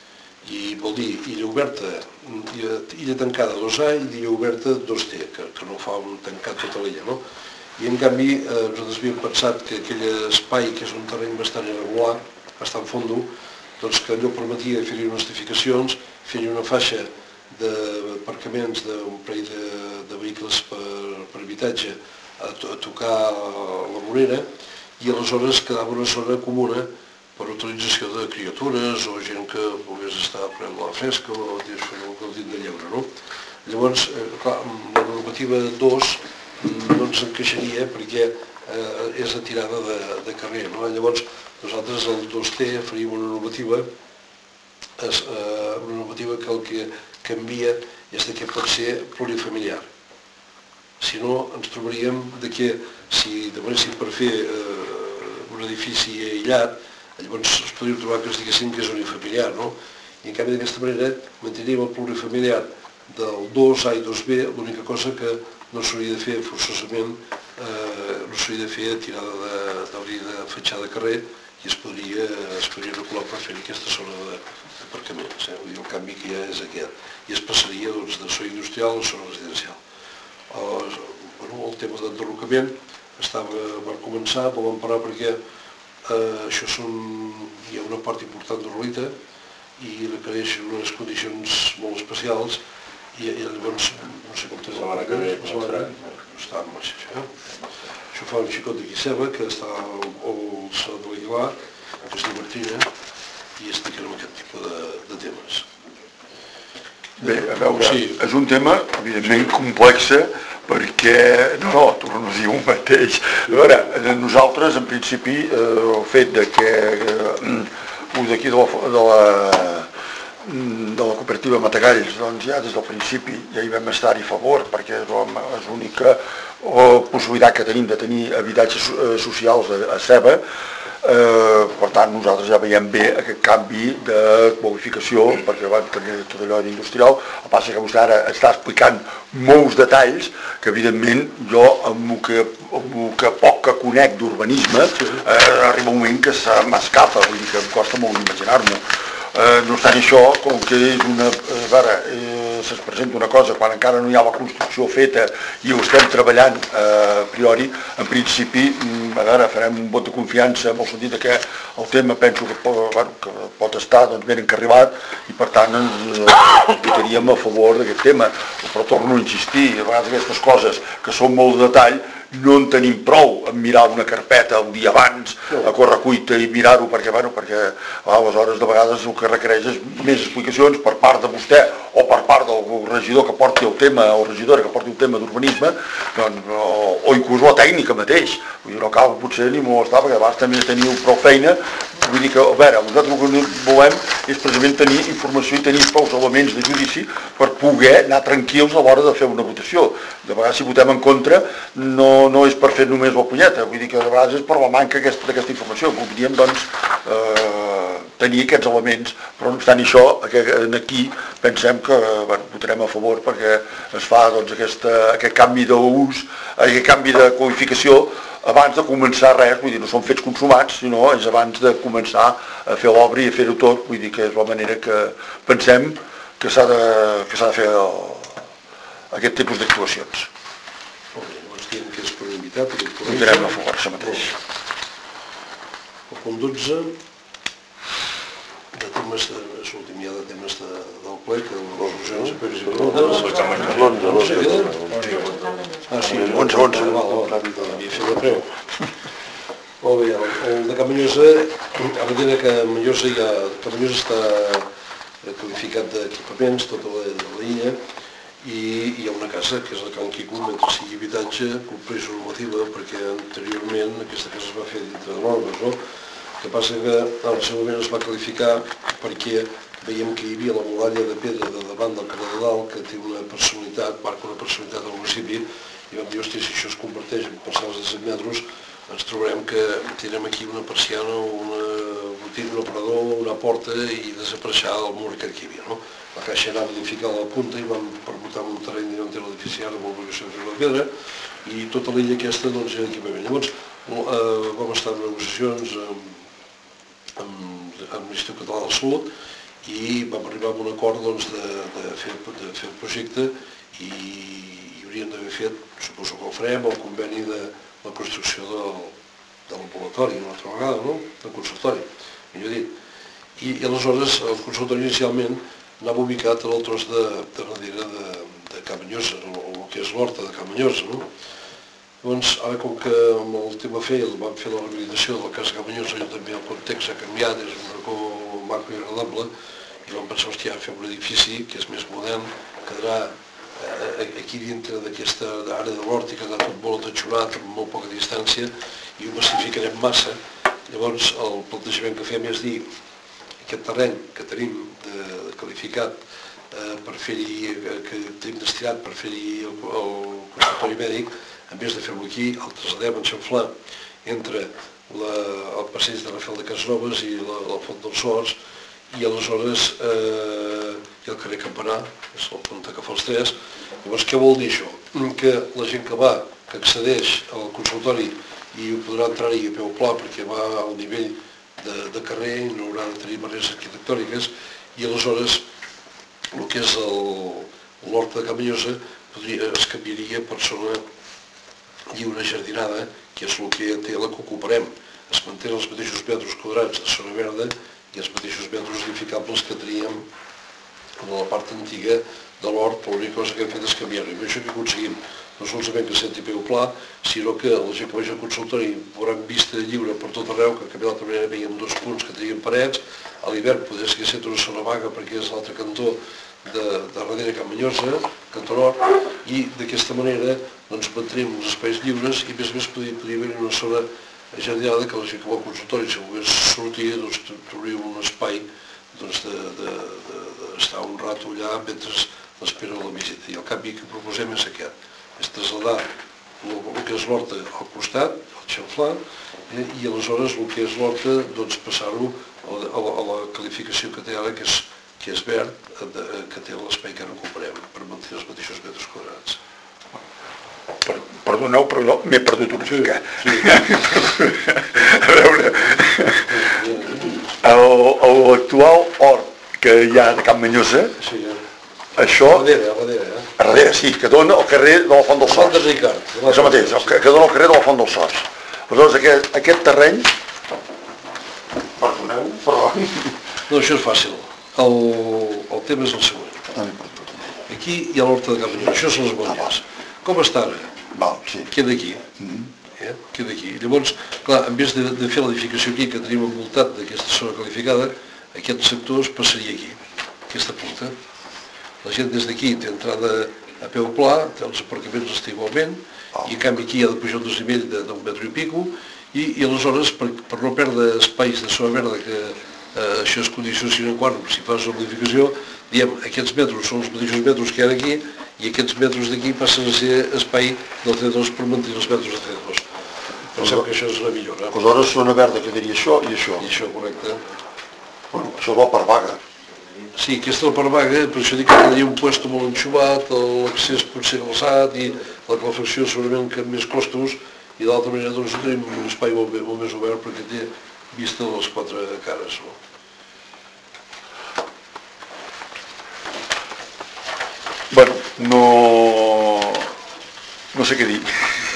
i vol dir illa oberta, illa tancada dos A i illa oberta dos T, que, que no fa un tancat tota l'illa, no? I en canvi eh, nosaltres havíem pensat que aquell espai, que és un terreny bastant irregular, bastant fondo, doncs que allò permetia fer-hi unes edificacions, fer-hi una faixa d'aparcaments d'un parell de, de vehicles per, per habitatge a, a tocar la vorera i aleshores quedava una zona comuna per utilització de criatures o gent que volgués estar a prendre la fresca o fer el gaudit de lleure, no? Llavors, eh, clar, la normativa dos no ens encaixaria perquè eh, és a tirada de, de carrer, no? Llavors, nosaltres el dos T faríem una normativa, es, eh, una normativa que el que canvia és que pot ser plurifamiliar. Si no, ens trobaríem de que si demanéssim per fer eh, un edifici aïllat, llavors es podríem trobar que es diguéssim que és unifamiliar, no? I en canvi d'aquesta manera mantindríem el plurifamiliar del dos A i dos B, l'única cosa que no s'hauria de fer forçosament, eh, no s'hauria de fer tirada de, de fatxada de carrer i es podria, es podria recular per fer aquesta zona d'aparcaments. Eh? Vull dir, el canvi que hi ha és aquest. I es passaria doncs, de zona industrial a zona residencial. El, bueno, el tema d'enderrocament estava, va començar, vam parar perquè eh, això són, hi ha una part important d'Orlita i requereix unes condicions molt especials i, i llavors, no sé com té la setmana que ve, la setmana està en marxa això. Això fa un xicot de Guissela, que està al, al Saló de l'Aguilar, que es diu Martina, i explicarem aquest tipus de, de temes. Bé, a veure, sí. És un tema evidentment complex perquè, no, no, torno a dir un mateix. A veure, nosaltres en principi eh, el fet de que eh, d'aquí de la, de la de la cooperativa Matagalls, doncs ja des del principi ja hi vam estar-hi a favor perquè és l'única possibilitat que tenim de tenir habitatges socials a Ceba. Eh, per tant, nosaltres ja veiem bé aquest canvi de qualificació perquè vam tenir tot allò d'industrial. El que passa que vostè ara està explicant molts detalls que evidentment jo amb el que, amb el que poc que conec d'urbanisme eh, arriba un moment que se m'escapa, vull dir que em costa molt imaginar-m'ho. Eh, no obstant això, com que és una, eh, veure, eh, vegades es presenta una cosa quan encara no hi ha la construcció feta i ho estem treballant a priori, en principi, a veure, farem un vot de confiança en el sentit que el tema penso que, bueno, que pot estar doncs, ben encarrilat i per tant ens votaríem a favor d'aquest tema, però torno a insistir, a vegades aquestes coses que són molt de detall no en tenim prou en mirar una carpeta un dia abans a correcuita i mirar-ho perquè, bueno, perquè aleshores de vegades el que requereix és més explicacions per part de vostè o per part del regidor que porti el tema o regidora que porti el tema d'urbanisme doncs, o, o inclús la tècnica mateix. Vull dir, no cal potser ni molestar perquè abans també teniu prou feina. Vull dir que, a veure, nosaltres el que volem és precisament tenir informació i tenir prou elements de judici per poder anar tranquils a l'hora de fer una votació. De vegades si votem en contra no, no és per fer només la punyeta, vull dir que de vegades és per la manca d'aquesta informació. Voldríem doncs eh, tenir aquests elements, però no obstant això, aquí pensem que bueno, votarem a favor perquè es fa doncs, aquesta, aquest canvi d'ús, aquest canvi de qualificació abans de començar res, vull dir, no són fets consumats, sinó és abans de començar a fer l'obra i a fer-ho tot, vull dir que és la manera que pensem que s'ha de, que s'ha de fer el, aquest tipus d'actuacions. Molt bé, llavors diem que és per invitat. Votarem a favor, això mateix. El punt dotze, de temes, de, és l'últim ja de temes de, del ple, que l'onze, ah sí, onze, onze, havia fet la preu. Molt bé, el de Can Manyosa, a veure que Manyosa ja, Can Manyosa està qualificat d'equipaments, tota la, la illa, i hi ha una casa, que és la Can Quico, mentre sigui habitatge, compleix normativa, perquè anteriorment aquesta casa es va fer dintre de normes, no? El que passa que en el seu moment es va qualificar perquè veiem que hi havia la muralla de pedra de davant del carrer de dalt, que té una personalitat, marca una personalitat del municipi, i vam dir, hòstia, si això es converteix en parcel·les de set metres, ens trobarem que tindrem aquí una persiana, una botiga, un aparador, una porta i desapareixerà del mur que hi havia, no? La caixa anava a edificar a la punta i vam permutar un terreny on té l'edifici ara amb l'obligació de fer la pedra i tota l'illa aquesta doncs era equipament. Llavors eh, vam estar en negociacions amb, amb, amb l'Institut Català de la Salut i vam arribar a un acord doncs, de, de, fer, de fer el projecte i, i hauríem d'haver fet, suposo que ho farem, el conveni de la construcció del, de l'ambulatori una altra vegada, no? Del consultori, millor dit. I, i aleshores el consultori inicialment anava ubicat a l'altros de, de darrere de, de Can Manyosa, el, el que és l'horta de Can Manyosa, no? Llavors, ara com que amb el tema feia, vam fer la rehabilitació de la casa Can Manyosa, jo també el context ha canviat, és un racó maco i agradable, i vam pensar, hòstia, fer un edifici que és més modern, quedarà eh, aquí dintre d'aquesta àrea de l'hort i quedarà tot molt atxonat, amb molt poca distància, i ho massificarem massa. Llavors, el plantejament que fem és dir, aquest terreny que tenim de, de qualificat eh, per fer-hi, eh, que tenim destinat per fer-hi el, el consultori mèdic, en vez de fer-lo aquí, el traslladem en xamflar entre la, el passeig de Rafael de Casanovas i la, la Font dels Sorts, i aleshores eh, hi ha el carrer Campanar, és la punta que fa els tres. Llavors, què vol dir això? Que la gent que va, que accedeix al consultori i podrà entrar-hi a peu pla perquè va al nivell de, de carrer i no haurà de tenir barreres arquitectòniques, i aleshores el que és l'hort de Can Manyosa podria, es canviaria per zona lliure jardinada, que és el que té la que ocuparem. Es mantenen els mateixos metres quadrats de zona verda i els mateixos metres edificables que teníem en la part antiga de l'hort, però l'única cosa que hem fet és canviar-ho. I amb això que aconseguim no solament que senti peu pla, sinó que la gent que vagi al consultori veuran vista lliure per tot arreu, que de l'altra manera veien dos punts que tenien parets, a l'hivern poder ser que una zona vaga perquè és l'altre cantó de, de darrere Can Manyosa, cantó nord, i d'aquesta manera doncs, mantenim els espais lliures i a més a més podria, podria haver una zona jardinada que la gent que va al consultori, si volgués sortir, doncs trobaria un espai doncs, d'estar un rato allà mentre l'espera la visita. I el canvi que proposem és aquest, és traslladar el que és l'horta al costat, al xamflar, eh, i aleshores el que és l'horta doncs, passar-ho a, a, a la qualificació que té ara, que és, que és verd, de, que té l'espai que recuperem per mantenir els mateixos metres quadrats. Per, perdoneu, però m'he perdut una mica. Sí, sí. A veure, l'actual hort que hi ha de Can Manyosa, sí, ja. això... A darrere, a darrere, eh? A darrere, sí, que dona al carrer de la Font dels Font de Sors. Ricard. És el mateix, que, que dona al carrer de la Font dels Sors. Aleshores, aquest, aquest terreny... Perdoneu, però... No, això és fàcil. El, el tema és el següent. Aquí hi ha l'horta de Can Banyol, això són les monges. Com està ara? Val, sí. Queda aquí. Eh? Queda aquí. Llavors, clar, en vez de, de fer l'edificació aquí, que tenim envoltat d'aquesta zona qualificada, aquest sector es passaria aquí, aquesta punta. La gent des d'aquí té entrada a peu pla, té els aparcaments està igualment, i en canvi aquí ha de pujar un desnivell d'un metre i pico, i, i aleshores, per, per no perdre espais de zona verda, que eh, això és condició sine qua non, si fas una modificació, diem, aquests metres són els mateixos metres que hi ha aquí, i aquests metres d'aquí passen a ser espai del C dos per mantenir els metres de C dos. Pensem que això és una millora. Aleshores, zona verda quedaria això i això. I això, correcte. Bueno, això va per vaga. Sí, aquesta és la part vaga, per això dic que quedaria un puesto molt enxuvat, l'accés pot ser alçat i la calefacció segurament que amb més costos, i d'altra manera doncs tenim un espai molt, molt més obert perquè té vista de les quatre cares. No? Bueno, no... no sé què dir.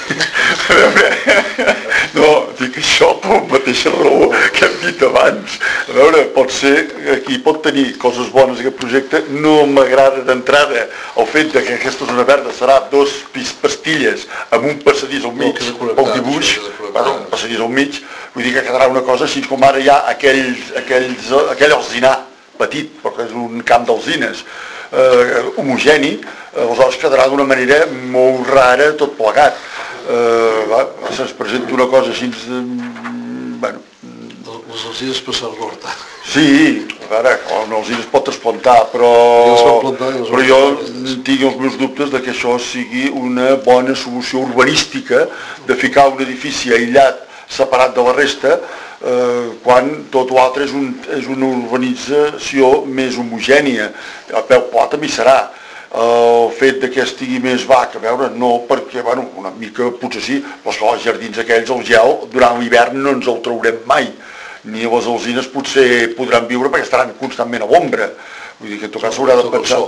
A veure, no, dic això per la mateixa raó que hem dit abans. A veure, pot ser que aquí pot tenir coses bones aquest projecte, no m'agrada d'entrada el fet de que aquesta zona verda serà dos pis pastilles amb un passadís al mig, pel dibuix, bueno, un passadís al mig, vull dir que quedarà una cosa així com ara hi ha aquells, aquells, aquell alzinar petit, perquè és un camp d'alzines, eh, homogeni, aleshores quedarà d'una manera molt rara tot plegat. Eh, va, se'ns presenta una cosa així, eh, bueno... Les alzines passar l'horta. Sí, a veure, els alzines pot trasplantar, però, però jo tinc els meus dubtes de que això sigui una bona solució urbanística de ficar un edifici aïllat, separat de la resta, eh, quan tot l'altre és, un, és una urbanització més homogènia. A peu pla també hi serà. El fet que estigui més baix, a veure, no, perquè, bueno, una mica potser sí, però esclar, els jardins aquells, el gel, durant l'hivern no ens el traurem mai, ni les alzines potser podran viure perquè estaran constantment a l'ombra. Vull dir que en tot cas s'haurà de pensar...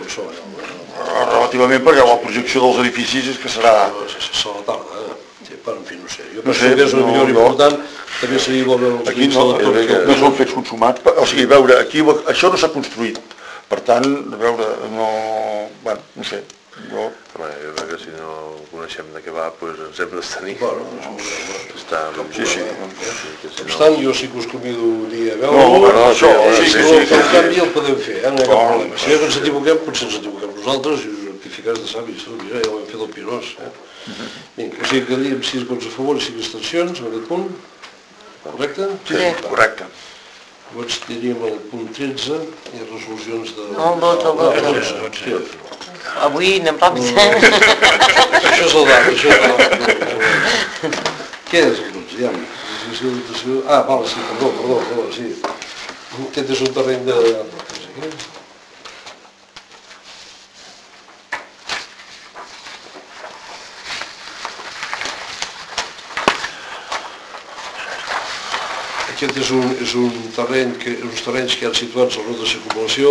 Relativament, perquè la projecció dels edificis és que serà... A la tarda, eh? En fi, no sé. Jo penso que és una millora important, també seria bo veure els aquí no, no són fets consumats, o sigui, a veure, aquí això no s'ha construït. Per tant, a veure, no... Bueno, no sé, jo... Home, jo crec que si no coneixem de què va, doncs ens hem d'abstenir. Bueno, està... Sí, sí. No obstant, jo sí que us convido un dia a veure-ho. No, no, això... Sí, sí, el canvi el podem fer, eh? No hi ha cap problema. Si ens equivoquem, potser ens equivoquem nosaltres i us rectificats de savis. Mira, ja ho hem fet el Pinós, eh? Vinga, o sigui que diem sis vots a favor i cinc abstencions en aquest punt. Correcte? Sí, correcte. Llavors teníem el punt tretze i resolucions de... No, el vot, el vot. Sí. Avui anem ràpid. Això és el dat, això és el dat. Què és el dotze? Ja, ah, val, sí, perdó, perdó, perdó, sí. Aquest és un terreny de... Aquest és un, és un terreny, que, uns terrenys que han situats al roc de circulació.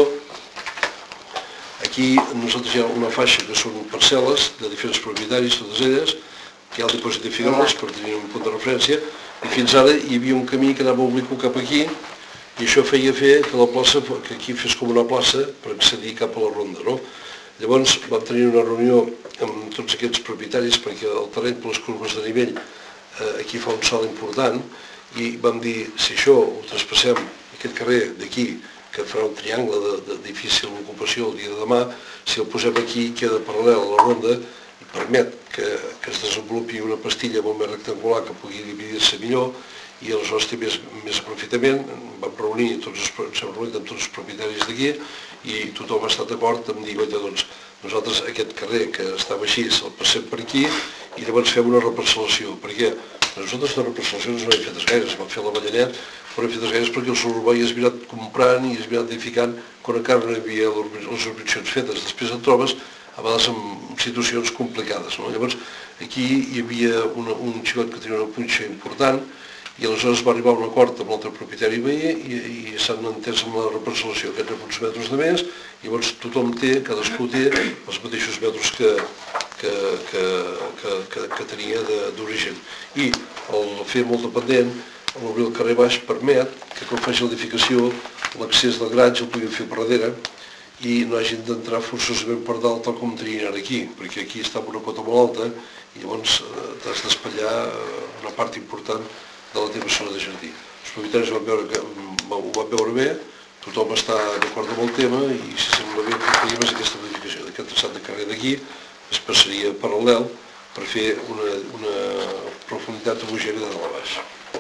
Aquí nosaltres hi ha una faixa que són parcel·les de diferents propietaris, totes elles, que hi ha el dipòsit de Figueroles per tenir un punt de referència, i fins ara hi havia un camí que anava obliqu cap aquí, i això feia fer que la plaça, que aquí fes com una plaça per accedir cap a la ronda, no? Llavors vam tenir una reunió amb tots aquests propietaris perquè el terreny per les curves de nivell eh, aquí fa un salt important, i vam dir, si això ho traspassem, aquest carrer d'aquí, que farà un triangle de, de difícil ocupació el dia de demà, si el posem aquí queda paral·lel a la ronda i permet que, que es desenvolupi una pastilla molt més rectangular que pugui dividir-se millor i aleshores té més, més aprofitament. Vam reunir, tots els, ens hem reunit amb tots els propietaris d'aquí i tothom ha estat d'acord en dir, doncs, nosaltres aquest carrer que estava així el passem per aquí i llavors fem una reparcel·lació. Per què? Nosaltres de reparcel·lacions no hem fetes gaires, vam fer la Ballanet, però hem fetes gaires perquè el sud urbà hi has mirat comprant i has mirat edificant quan encara no hi havia les urbanizacions fetes. Després et trobes a vegades en situacions complicades. No? Llavors aquí hi havia una, un xicot que tenia una punxa important i aleshores va arribar a un acord amb l'altre propietari veí i, i s'han entès amb la reparcel·lació aquests uns metres de més, i llavors tothom té, cadascú té els mateixos metres que, que, que, que, que, que tenia d'origen. I el fer molt dependent, l'obrir el carrer baix permet que quan faci l'edificació l'accés del garatge el puguin fer per darrere i no hagin d'entrar forçosament per dalt tal com tenien ara aquí, perquè aquí està en una cota molt alta i llavors t'has d'espatllar una part important de la teva zona de jardí. Els propietaris van veure que ho van veure bé, tothom està d'acord amb el tema i si sembla bé que faríem aquesta modificació d'aquest traçat de carrer d'aquí es passaria paral·lel per fer una, una profunditat homogènia de dalt a baix.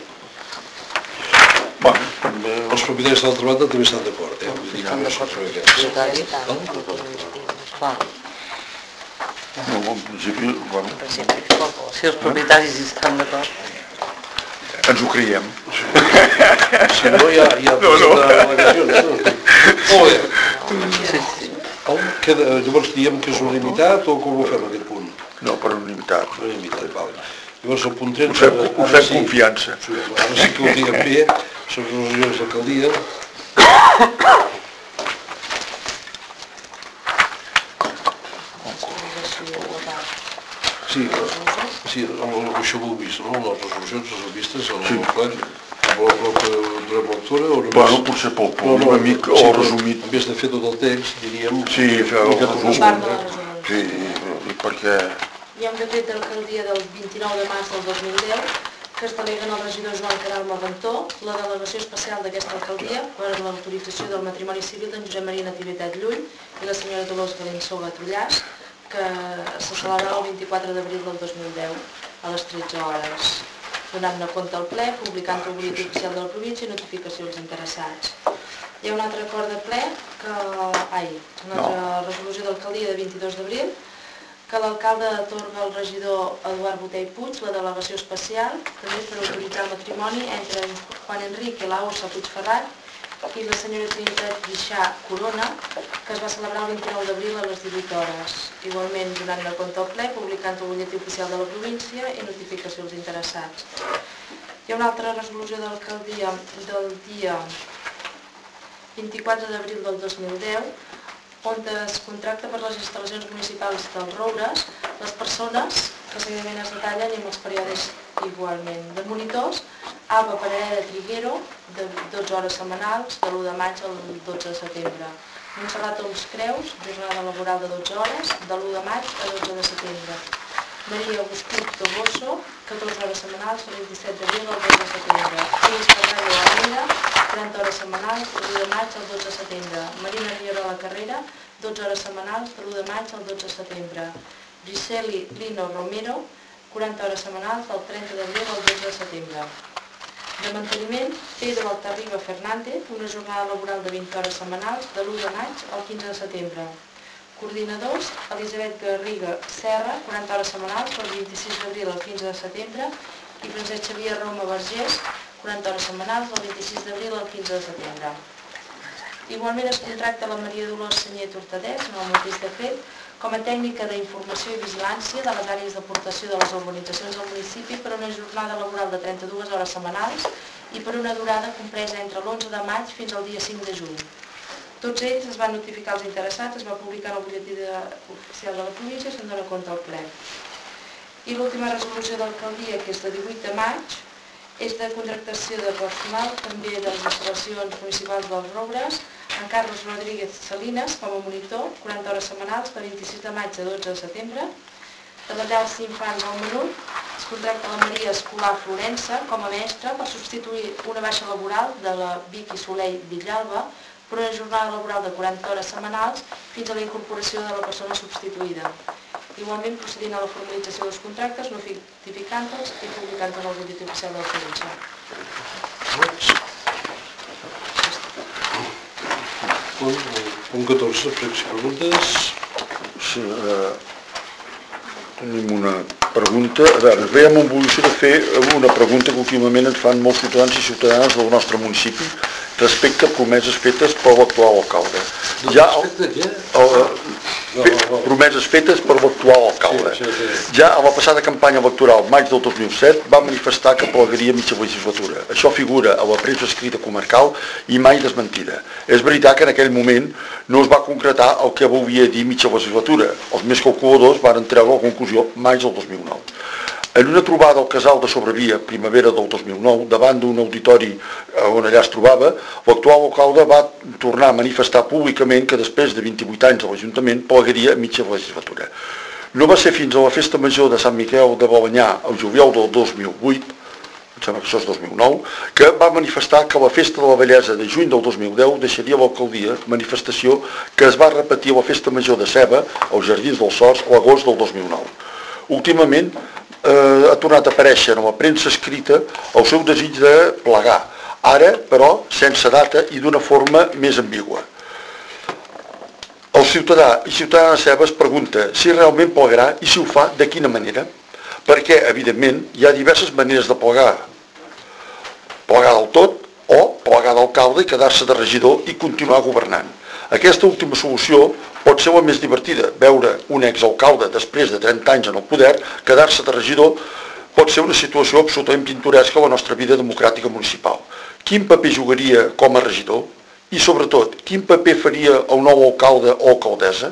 Bueno, també... Els propietaris de l'altra banda també estan d'acord, eh? Vull dir que no són aquests. No, en principi, bueno... Si els propietaris hi estan d'acord. Ens ho creiem. Si no, hi ha, hi ha no, no. al·legacions. Molt bé. Queda, llavors diem que és unanimitat o com ho fem aquest punt? No, per unanimitat. Unanimitat, val. Llavors el punt tretze... Ho fem, ho fem confiança. Sí, ara sí que ho diguem bé, sobre les reunions d'alcaldia. Sí, sí, això ho heu vist, no? Les resolucions, les heu vistes, el ple, voleu que donem lectura o només... Bueno, potser pel punt una mica, o resumit. En vez de fer tot el text, diríem... Sí, fer el resum. Sí, perquè... Hi ha un decret d'alcaldia del vint-i-nou de març del dos mil deu que es deleguen el regidor Joan Caral Marventó, la delegació especial d'aquesta alcaldia per l'autorització del matrimoni civil d'en Josep Maria Nativitat Llull i la senyora Dolors Galensoga Trullàs, que se celebrarà el vint-i-quatre d'abril del dos mil deu a les tretze hores, donant-ne compte al ple, publicant el butlletí oficial de la província i notificació als interessats. Hi ha un altre acord de ple, que, ai, una altra resolució d'alcaldia de vint-i-dos d'abril, que l'alcalde atorga al regidor Eduard Botell Puig la delegació especial, també per autoritzar el matrimoni entre Juan Enrique Laosa Puigferrat i la senyora Trinitat Guixà Corona, que es va celebrar el vint-i-nou d'abril a les divuit hores. Igualment, donant-ne compte al ple, publicant el butlletí oficial de la província i notificació als interessats. Hi ha una altra resolució d'alcaldia del dia vint-i-quatre d'abril del dos mil deu, on es contracta per les instal·lacions municipals dels Roures les persones que seguidament es detallen i amb els períodes igualment de monitors, Alba Parera de Triguero, de dotze hores setmanals, de l'u de maig al dotze de setembre. Montserrat Oms Creus, jornada laboral de dotze hores, de l'u de maig a dotze de setembre. Maria Agustí Toboso, catorze hores setmanals, del vint-i-set d'abril al dotze de setembre. Lluís Ferrari Almeida, trenta hores setmanals, de l'u de maig al dotze de setembre. Marina Rierola Carrera, dotze hores setmanals, de l'u de maig al dotze de setembre. Briseli Lino Romero, quaranta hores setmanals, del trenta d'abril al dotze de setembre. De manteniment, Pedro Altarriba Fernández, una jornada laboral de vint hores setmanals, de l'u de maig al quinze de setembre. Coordinadors, Elisabet Garriga Serra, quaranta hores setmanals, del vint-i-sis d'abril al quinze de setembre, i Francesc Xavier Roma Vergés, quaranta hores setmanals, del vint-i-sis d'abril al quinze de setembre. Igualment es contracta la Maria Dolors Senyer Tortadès, en el mateix decret, com a tècnica d'informació i vigilància de les àrees d'aportació de les urbanitzacions del municipi per una jornada laboral de trenta-dues hores setmanals i per una durada compresa entre l'onze de maig fins al dia cinc de juny. Tots ells es van notificar als interessats, es va publicar en el butlletí oficial de la província i se'n dona compte al ple. I l'última resolució d'alcaldia, que és de divuit de maig, és de contractació de personal, també de les instal·lacions municipals dels Roures, en Carlos Rodríguez Salinas com a monitor, quaranta hores setmanals, de vint-i-sis de maig a dotze de setembre. De la llars d'infants al Menut es contracta la Maria Escolar Florença com a mestra per substituir una baixa laboral de la Vicky Soleil Villalba per una jornada laboral de quaranta hores setmanals fins a la incorporació de la persona substituïda. Igualment procedint a la formalització dels contractes, notificant-los i publicant-los en el butlletí oficial de la província. Punt catorze, pregs i preguntes. Sí, eh, tenim una pregunta. A veure, veiem en evolució de fer una pregunta que últimament ens fan molts ciutadans i ciutadanes del nostre municipi respecte a promeses fetes per l'actual alcalde. Ja, Respecte a què? Promeses fetes per l'actual alcalde. Sí, sí, sí. Ja a la passada campanya electoral, maig del dos mil set, va manifestar que plegaria mitja legislatura. Això figura a la premsa escrita comarcal i mai desmentida. És veritat que en aquell moment no es va concretar el que volia dir mitja legislatura. Els més calculadors van treure la conclusió maig del dos mil nou. En una trobada al Casal de Sobrevia, primavera del dos mil nou, davant d'un auditori on allà es trobava, l'actual alcalde va tornar a manifestar públicament que després de vint-i-vuit anys a l'Ajuntament plegaria mitja legislatura. No va ser fins a la festa major de Sant Miquel de Balenyà, el juliol del dos mil vuit, em sembla que això és dos mil nou, que va manifestar que la festa de la bellesa de juny del dos mil deu deixaria l'alcaldia, manifestació que es va repetir a la festa major de Ceba, als Jardins dels Horts, a l'agost del dos mil nou. Últimament, Eh, ha tornat a aparèixer en la premsa escrita el seu desig de plegar, ara, però, sense data i d'una forma més ambigua. El ciutadà i ciutadana de Ceba es pregunta si realment plegarà i si ho fa, de quina manera, perquè, evidentment, hi ha diverses maneres de plegar. Plegar del tot o plegar d'alcalde i quedar-se de regidor i continuar governant. Aquesta última solució pot ser la més divertida. Veure un exalcalde després de trenta anys en el poder, quedar-se de regidor, pot ser una situació absolutament pintoresca a la nostra vida democràtica municipal. Quin paper jugaria com a regidor? I sobretot, quin paper faria el nou alcalde o alcaldessa?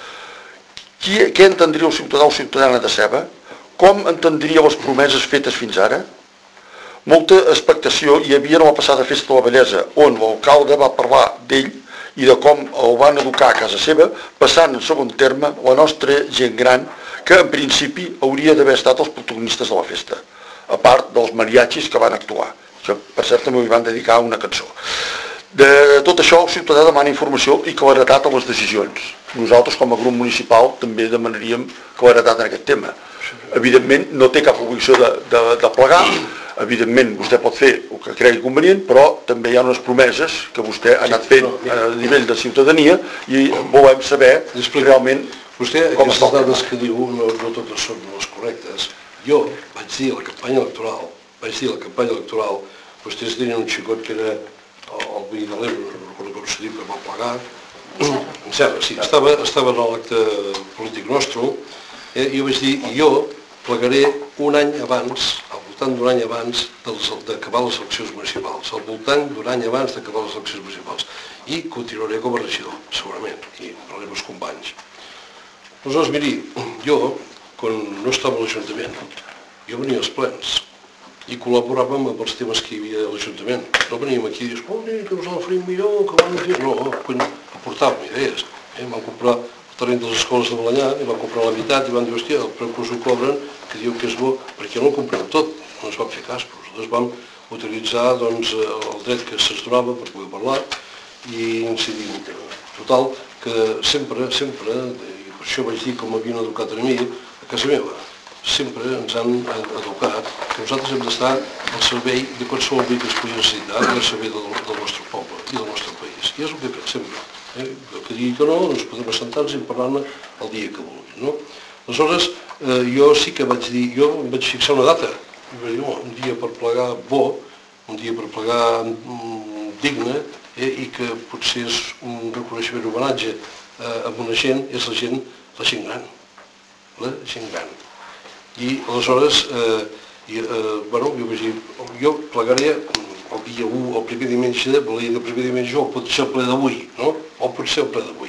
Qui, què entendria el ciutadà o ciutadana de Ceba? Com entendria les promeses fetes fins ara? Molta expectació hi havia en la passada festa de la bellesa, on l'alcalde va parlar d'ell i de com el van educar a casa seva, passant en segon terme la nostra gent gran, que en principi hauria d'haver estat els protagonistes de la festa, a part dels mariachis que van actuar. Això, per cert, també hi van dedicar una cançó. De tot això, el ciutadà demana informació i claretat a les decisions. Nosaltres, com a grup municipal, també demanaríem claretat en aquest tema. Evidentment, no té cap obligació de, de, de plegar. Evidentment, vostè pot fer el que cregui convenient, però també hi ha unes promeses que vostè ha anat fent a nivell de ciutadania i volem saber realment vostè, com aquestes dades que diu, no, no totes són les correctes. Jo vaig dir a la campanya electoral, vaig dir a la campanya electoral, vostès tenien un xicot que era el veí de l'Ebre, no recordo com s'ha dit, que va plegar, em sembla, sí, estava, estava en l'acte polític nostre, eh, i jo vaig dir, jo plegaré un any abans, al voltant d'un any abans d'acabar les eleccions municipals, al voltant d'un any abans d'acabar les eleccions municipals, i continuaré com a regidor, segurament, i parlaré amb els companys. Aleshores, miri, jo, quan no estava a l'Ajuntament, jo venia als plens, i col·laboràvem amb els temes que hi havia a l'Ajuntament. No veníem aquí i dius, oh, que nosaltres ho faríem millor, que vam fer... No, aportàvem idees. Eh? Vam comprar el terreny de les escoles de Balenyà, i vam comprar la meitat, i vam dir, hòstia, el preu que us ho cobren, que diu que és bo, perquè no el comprem tot, no ens vam fer cas, però nosaltres vam utilitzar doncs, el dret que se'ns donava per poder parlar i incidir. Total, que sempre, sempre, i per això vaig dir com m'havien educat a mi, a casa meva, sempre ens han educat que nosaltres hem d'estar al servei de qualsevol bé que es pugui necessitar i al servei del, del nostre poble i del nostre país. I és el que fem sempre. Eh? El que digui que no, doncs podem assentar-nos i parlar-ne el dia que vulgui. No? Aleshores, eh, jo sí que vaig dir, jo em vaig fixar una data, i vaig dir, oh, un dia per plegar bo, un dia per plegar mm, digne, eh, i que potser és un reconeixement, un homenatge eh, a una gent, és la gent, la gent gran, la gent gran. I aleshores, eh, i, eh, bueno, jo vaig dir, jo plegaré el dia u, el primer diumenge, el primer diumenge, o pot ser el ple d'avui, no? O pot ser el ple d'avui.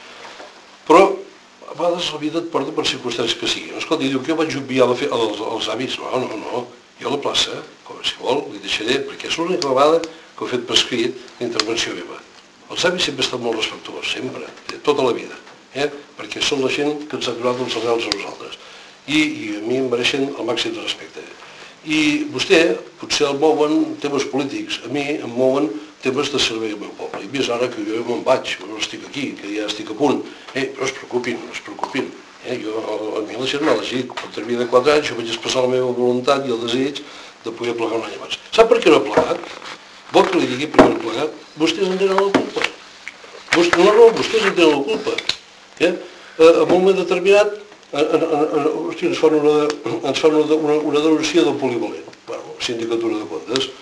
Però, a vegades la vida et porta per circumstàncies que siguin. Escolta, diu que jo vaig obviar la fe, els, els avis. No, no, no. Jo a la plaça, com si vol, li deixaré, perquè és l'única vegada que ho he fet per escrit d'intervenció meva. Els avis sempre estan molt respectuosos, sempre, tota la vida, eh? Perquè són la gent que ens ha donat els arrels a nosaltres. I, i a mi em mereixen el màxim de respecte. I vostè, potser el mouen temes polítics, a mi em mouen temes de servei al meu poble. I més ara que jo me'n vaig, no estic aquí, que ja estic a punt. Eh, però es preocupin, no es preocupin. Eh, jo, a mi la gent m'ha elegit, per termini de quatre anys, jo vaig expressar la meva voluntat i el desig de poder plegar un any abans. Sap per què no he plegat? Vol que li digui per què no he plegat? Vostès en tenen la culpa. Vostè, no, no, vostès en tenen la culpa. Eh? En un moment determinat, En, en, en, hosti, ens fan, una, ens fan una, una, una denúncia del polivalent, bueno, sindicatura de comptes.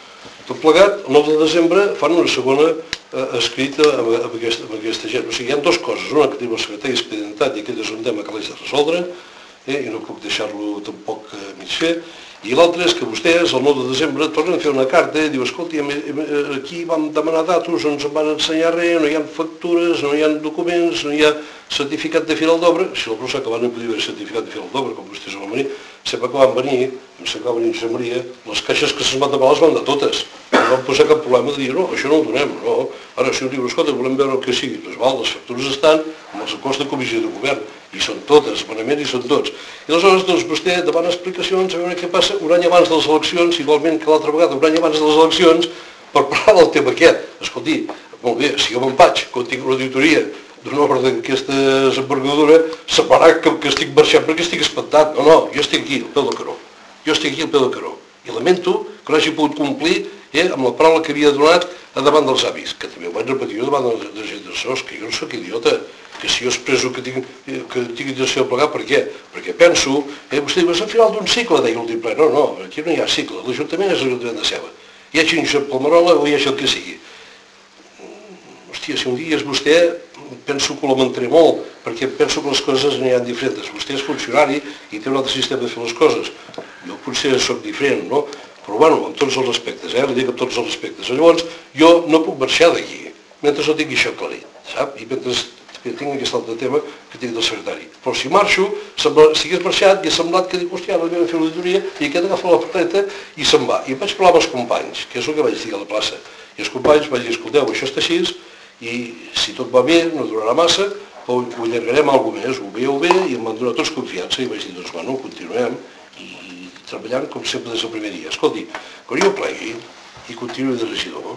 Tot plegat, el nou de desembre fan una segona escrita amb aquesta gent. O sigui, hi ha dues coses, una que diu el secretari expedientat i aquest és un tema que l'haig de resoldre, i no puc deixar-lo tampoc a mig fer, i l'altre és que vostès, el nou de desembre, tornen a fer una carta i diu, escolti, aquí vam demanar datos, no ens en van ensenyar res, no hi ha factures, no hi ha documents, no hi ha certificat de final d'obra. Si el professor que van no podia haver certificat de final d'obra, com vostès van venir, sempre que van venir, em sembla que va venir Josep Maria, les caixes que se'ns van demanar les van de totes. No van posar cap problema de dir, no, això no ho donem, no. Ara, si un diu, escolta, volem veure el que sigui, doncs val, les factures estan amb els acords de comissió de govern, i són totes, bonament hi són tots. I aleshores, doncs, vostè demana explicacions, a veure què passa un any abans de les eleccions, igualment que l'altra vegada, un any abans de les eleccions, per parlar del tema aquest. Escolti, molt bé, si jo me'n vaig, quan tinc una auditoria d'una obra d'aquesta envergadura, semblarà que, que estic marxant perquè estic espantat. No, no, jo estic aquí, al peu del caró. Jo estic aquí al peu del caró. I lamento que no hagi pogut complir eh, amb la paraula que havia donat a davant dels avis, que també ho vaig repetir davant de la gent dels seus, que jo no soc idiota, que si jo expreso que tinc, que tinc intenció de plegar, per què? Perquè penso, eh, vostè diu, és al final d'un cicle, deia l'últim ple. No, no, aquí no hi ha cicle, l'Ajuntament és l'Ajuntament de Seva. Hi hagi un Josep Palmerola o hi hagi el que sigui. Hòstia, si un dia és vostè, penso que ho lamentaré molt, perquè penso que les coses n'hi ha diferents. Vostè és funcionari i té un altre sistema de fer les coses. Jo potser soc diferent, no? Però bueno, amb tots els aspectes, eh? Li dic amb tots els aspectes. Llavors, jo no puc marxar d'aquí, mentre no tingui això clarit, sap? I mentre tinc aquest altre tema que tinc del secretari. Però si marxo, si hagués marxat, i ha semblat que dic, hòstia, ara vam fer l'auditoria, i aquest agafa la pateta i se'n va. I vaig parlar amb els companys, que és el que vaig dir a la plaça. I els companys vaig dir, escolteu, això està així, i si tot va bé, no durarà massa, ho allargarem alguna més, ho bé o bé, i em van donar tots confiança, i vaig dir, doncs, bueno, continuem, i treballant com sempre des del primer dia. Escolti, quan jo plegui i continuï de regidor,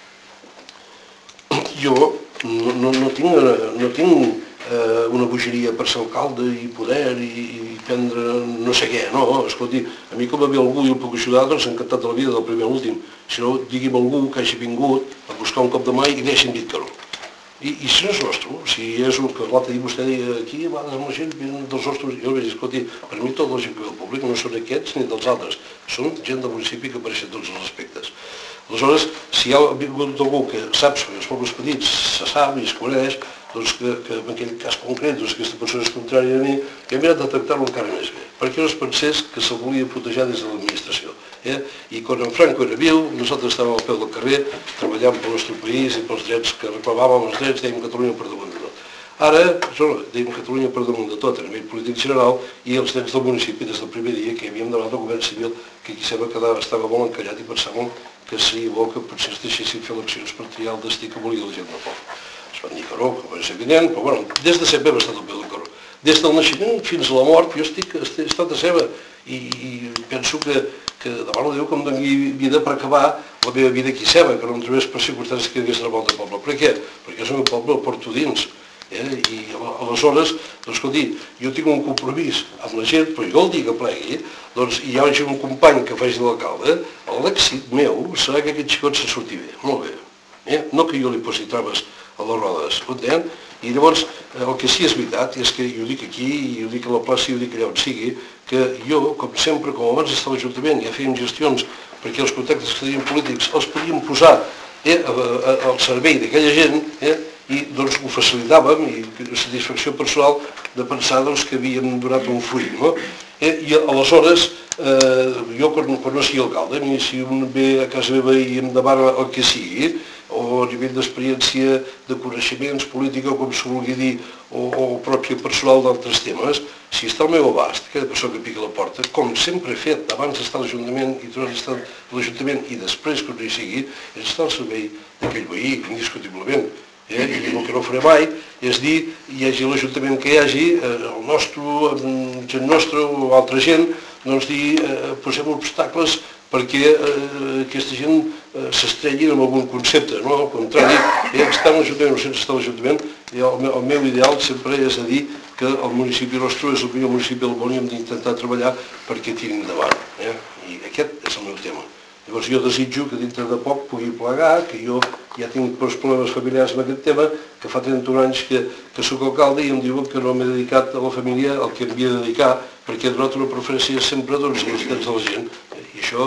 jo no, no, no tinc, no tinc eh, una bogeria per ser alcalde i poder i, i prendre no sé què, no, escolti, a mi com a ve algú i el puc ajudar, doncs encantat de la vida del primer a l'últim. Si no, digui'm algú que hagi vingut a buscar un cop de mà i li hagin dit que no. I, i si no és nostre, si és el que l'altre dia vostè deia, aquí a vegades amb la gent venen dels nostres, jo vaig dir, escolti, per mi tota la gent que ve al públic no són aquests ni dels altres, són gent del municipi que apareixen tots els aspectes. Aleshores, si hi ha vingut algú que saps, perquè els pobles petits se sap i es coneix, doncs que, que en aquell cas concret, doncs aquesta persona és contrària a mi, que hem mirat de tractar-lo encara més bé, perquè no es pensés que se'l volia protejar des de l'administració. Eh? I quan en Franco era viu, nosaltres estàvem al peu del carrer, treballant pel nostre país i pels drets que reclamàvem, els drets, dèiem Catalunya per damunt de tot. Ara, dèiem Catalunya per damunt de tot, a nivell polític general, i els drets del municipi des del primer dia que havíem demanat al govern civil, que aquí sembla que estava molt encallat i pensàvem que seria bo que potser es deixessin fer eleccions per triar el destí que volia la gent del poble. Es van dir que no, que va ser evident, però bueno, des de sempre hem estat al peu del carrer. Des del naixement fins a la mort, jo estic, he estat a seva i, i penso que, que davant de Déu que em doni vida per acabar la meva vida aquí seva, que no em trobés per circumstàncies que hagués d'anar al poble. Per què? Perquè és el meu poble, el porto dins. Eh? I aleshores, doncs, escolti, jo tinc un compromís amb la gent, però jo el dia que plegui, doncs hi hagi un company que faci l'alcalde, l'èxit meu serà que aquest xicot se surti bé, molt bé. Eh? No que jo li posi traves a les rodes, entén? I llavors, el que sí és veritat, és que jo dic aquí, i ho dic a la plaça, i ho dic allà on sigui, que jo, com sempre, com abans d'estar a l'Ajuntament, ja fèiem gestions perquè els contactes que tenien polítics els podíem posar eh, al servei d'aquella gent, eh, i doncs ho facilitàvem, i la satisfacció personal de pensar doncs, que havíem donat un full. No? Eh, I aleshores, eh, jo quan, quan no sigui alcalde, ni si un ve a casa meva i em demana el que sigui, o a nivell d'experiència, de coneixements, política, o com s'ho vulgui dir, o, o pròpia personal d'altres temes, si està al meu abast, aquella persona que pica la porta, com sempre he fet abans d'estar a l'Ajuntament i tornar a estar a l'Ajuntament i després que no hi sigui, és estar al servei d'aquell veí, indiscutiblement. Eh? I el que no faré mai és dir, hi hagi l'Ajuntament que hi hagi, eh, el nostre, gent nostra o altra gent, doncs dir, eh, posem obstacles perquè eh, aquesta gent eh, s'estrellin amb algun concepte, no? Al contrari, eh, estar a l'Ajuntament o sense estar a l'Ajuntament, eh, el, meu, el meu ideal sempre és a dir que el municipi nostre és el millor municipi del món i hem d'intentar treballar perquè tiri endavant. Eh? I aquest és el meu tema. Llavors jo desitjo que dintre de poc pugui plegar, que jo ja tinc prou problemes familiars amb aquest tema, que fa trenta-un anys que, que soc alcalde i em diuen que no m'he dedicat a la família el que em havia de dedicar, perquè he donat una preferència sempre doncs, als drets de la gent. I això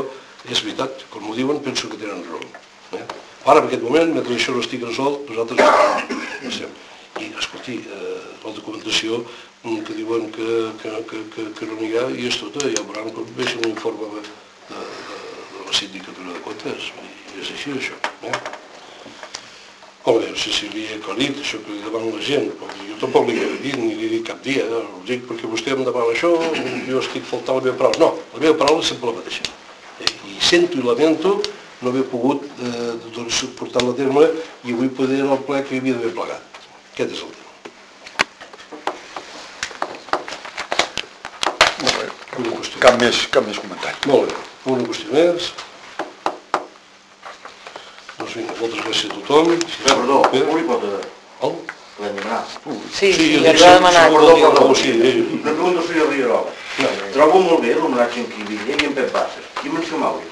és veritat, com ho diuen, penso que tenen raó. Eh? Ara, en aquest moment, mentre això no estigui resolt, nosaltres estem. I, escolti, eh, la documentació que diuen que, que, que, que, que no n'hi ha, i és tota, ja veuran com veig un informe de, de, de, de la sindicatura de comptes, i és així, això. Eh? Home, no sé si li he aclarit això que li demana la gent, perquè jo tampoc li he dit, ni li he dit cap dia, eh? Ho dic perquè vostè em demana això, jo estic faltant la meva paraula. No, la meva paraula és sempre la mateixa. I sento i lamento no haver pogut eh, doncs, portar-la a terme i avui poder anar al ple que hi havia d'haver plegat. Aquest és el tema. Molt bé. Una qüestió. Cap més, cap més comentari. Molt bé. Una qüestió més. Doncs vinga, moltes gràcies a tothom. Bé, perdó, Bé. algú li pot El? podem demanar. Sí, sí, jo ja dic, t'ho ha demanat. segur del dia, no, sí, eh, Una pregunta al senyor Rierola. Trobo molt bé l'homenatge en Quivilla i en Pep Bassas. I en Xumauri?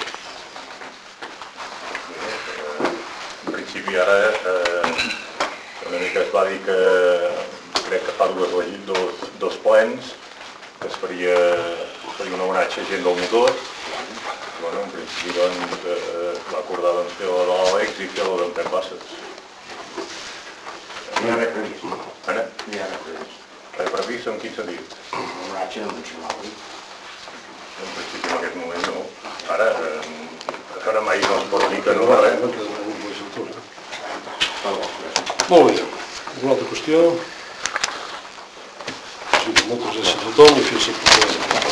En principi ara eh, una mica es va dir que crec que fa dues, legi- dos, dos plens que es faria, es faria un homenatge a gent del motor. Bueno, en principi doncs, eh, va acordar doncs, fer la de l'Àlex i fer la d'en Pep Bassas. No hi ha res previst. Ara, No hi ha res previst. res previst en quin sentit? L'homenatge en Xumauri. En principi en aquest moment no. Ara, eh, ara mai no es pot dir que no va res. Molt bé. Una altra qüestió. Sí, moltes gràcies a tothom i fins a la propera.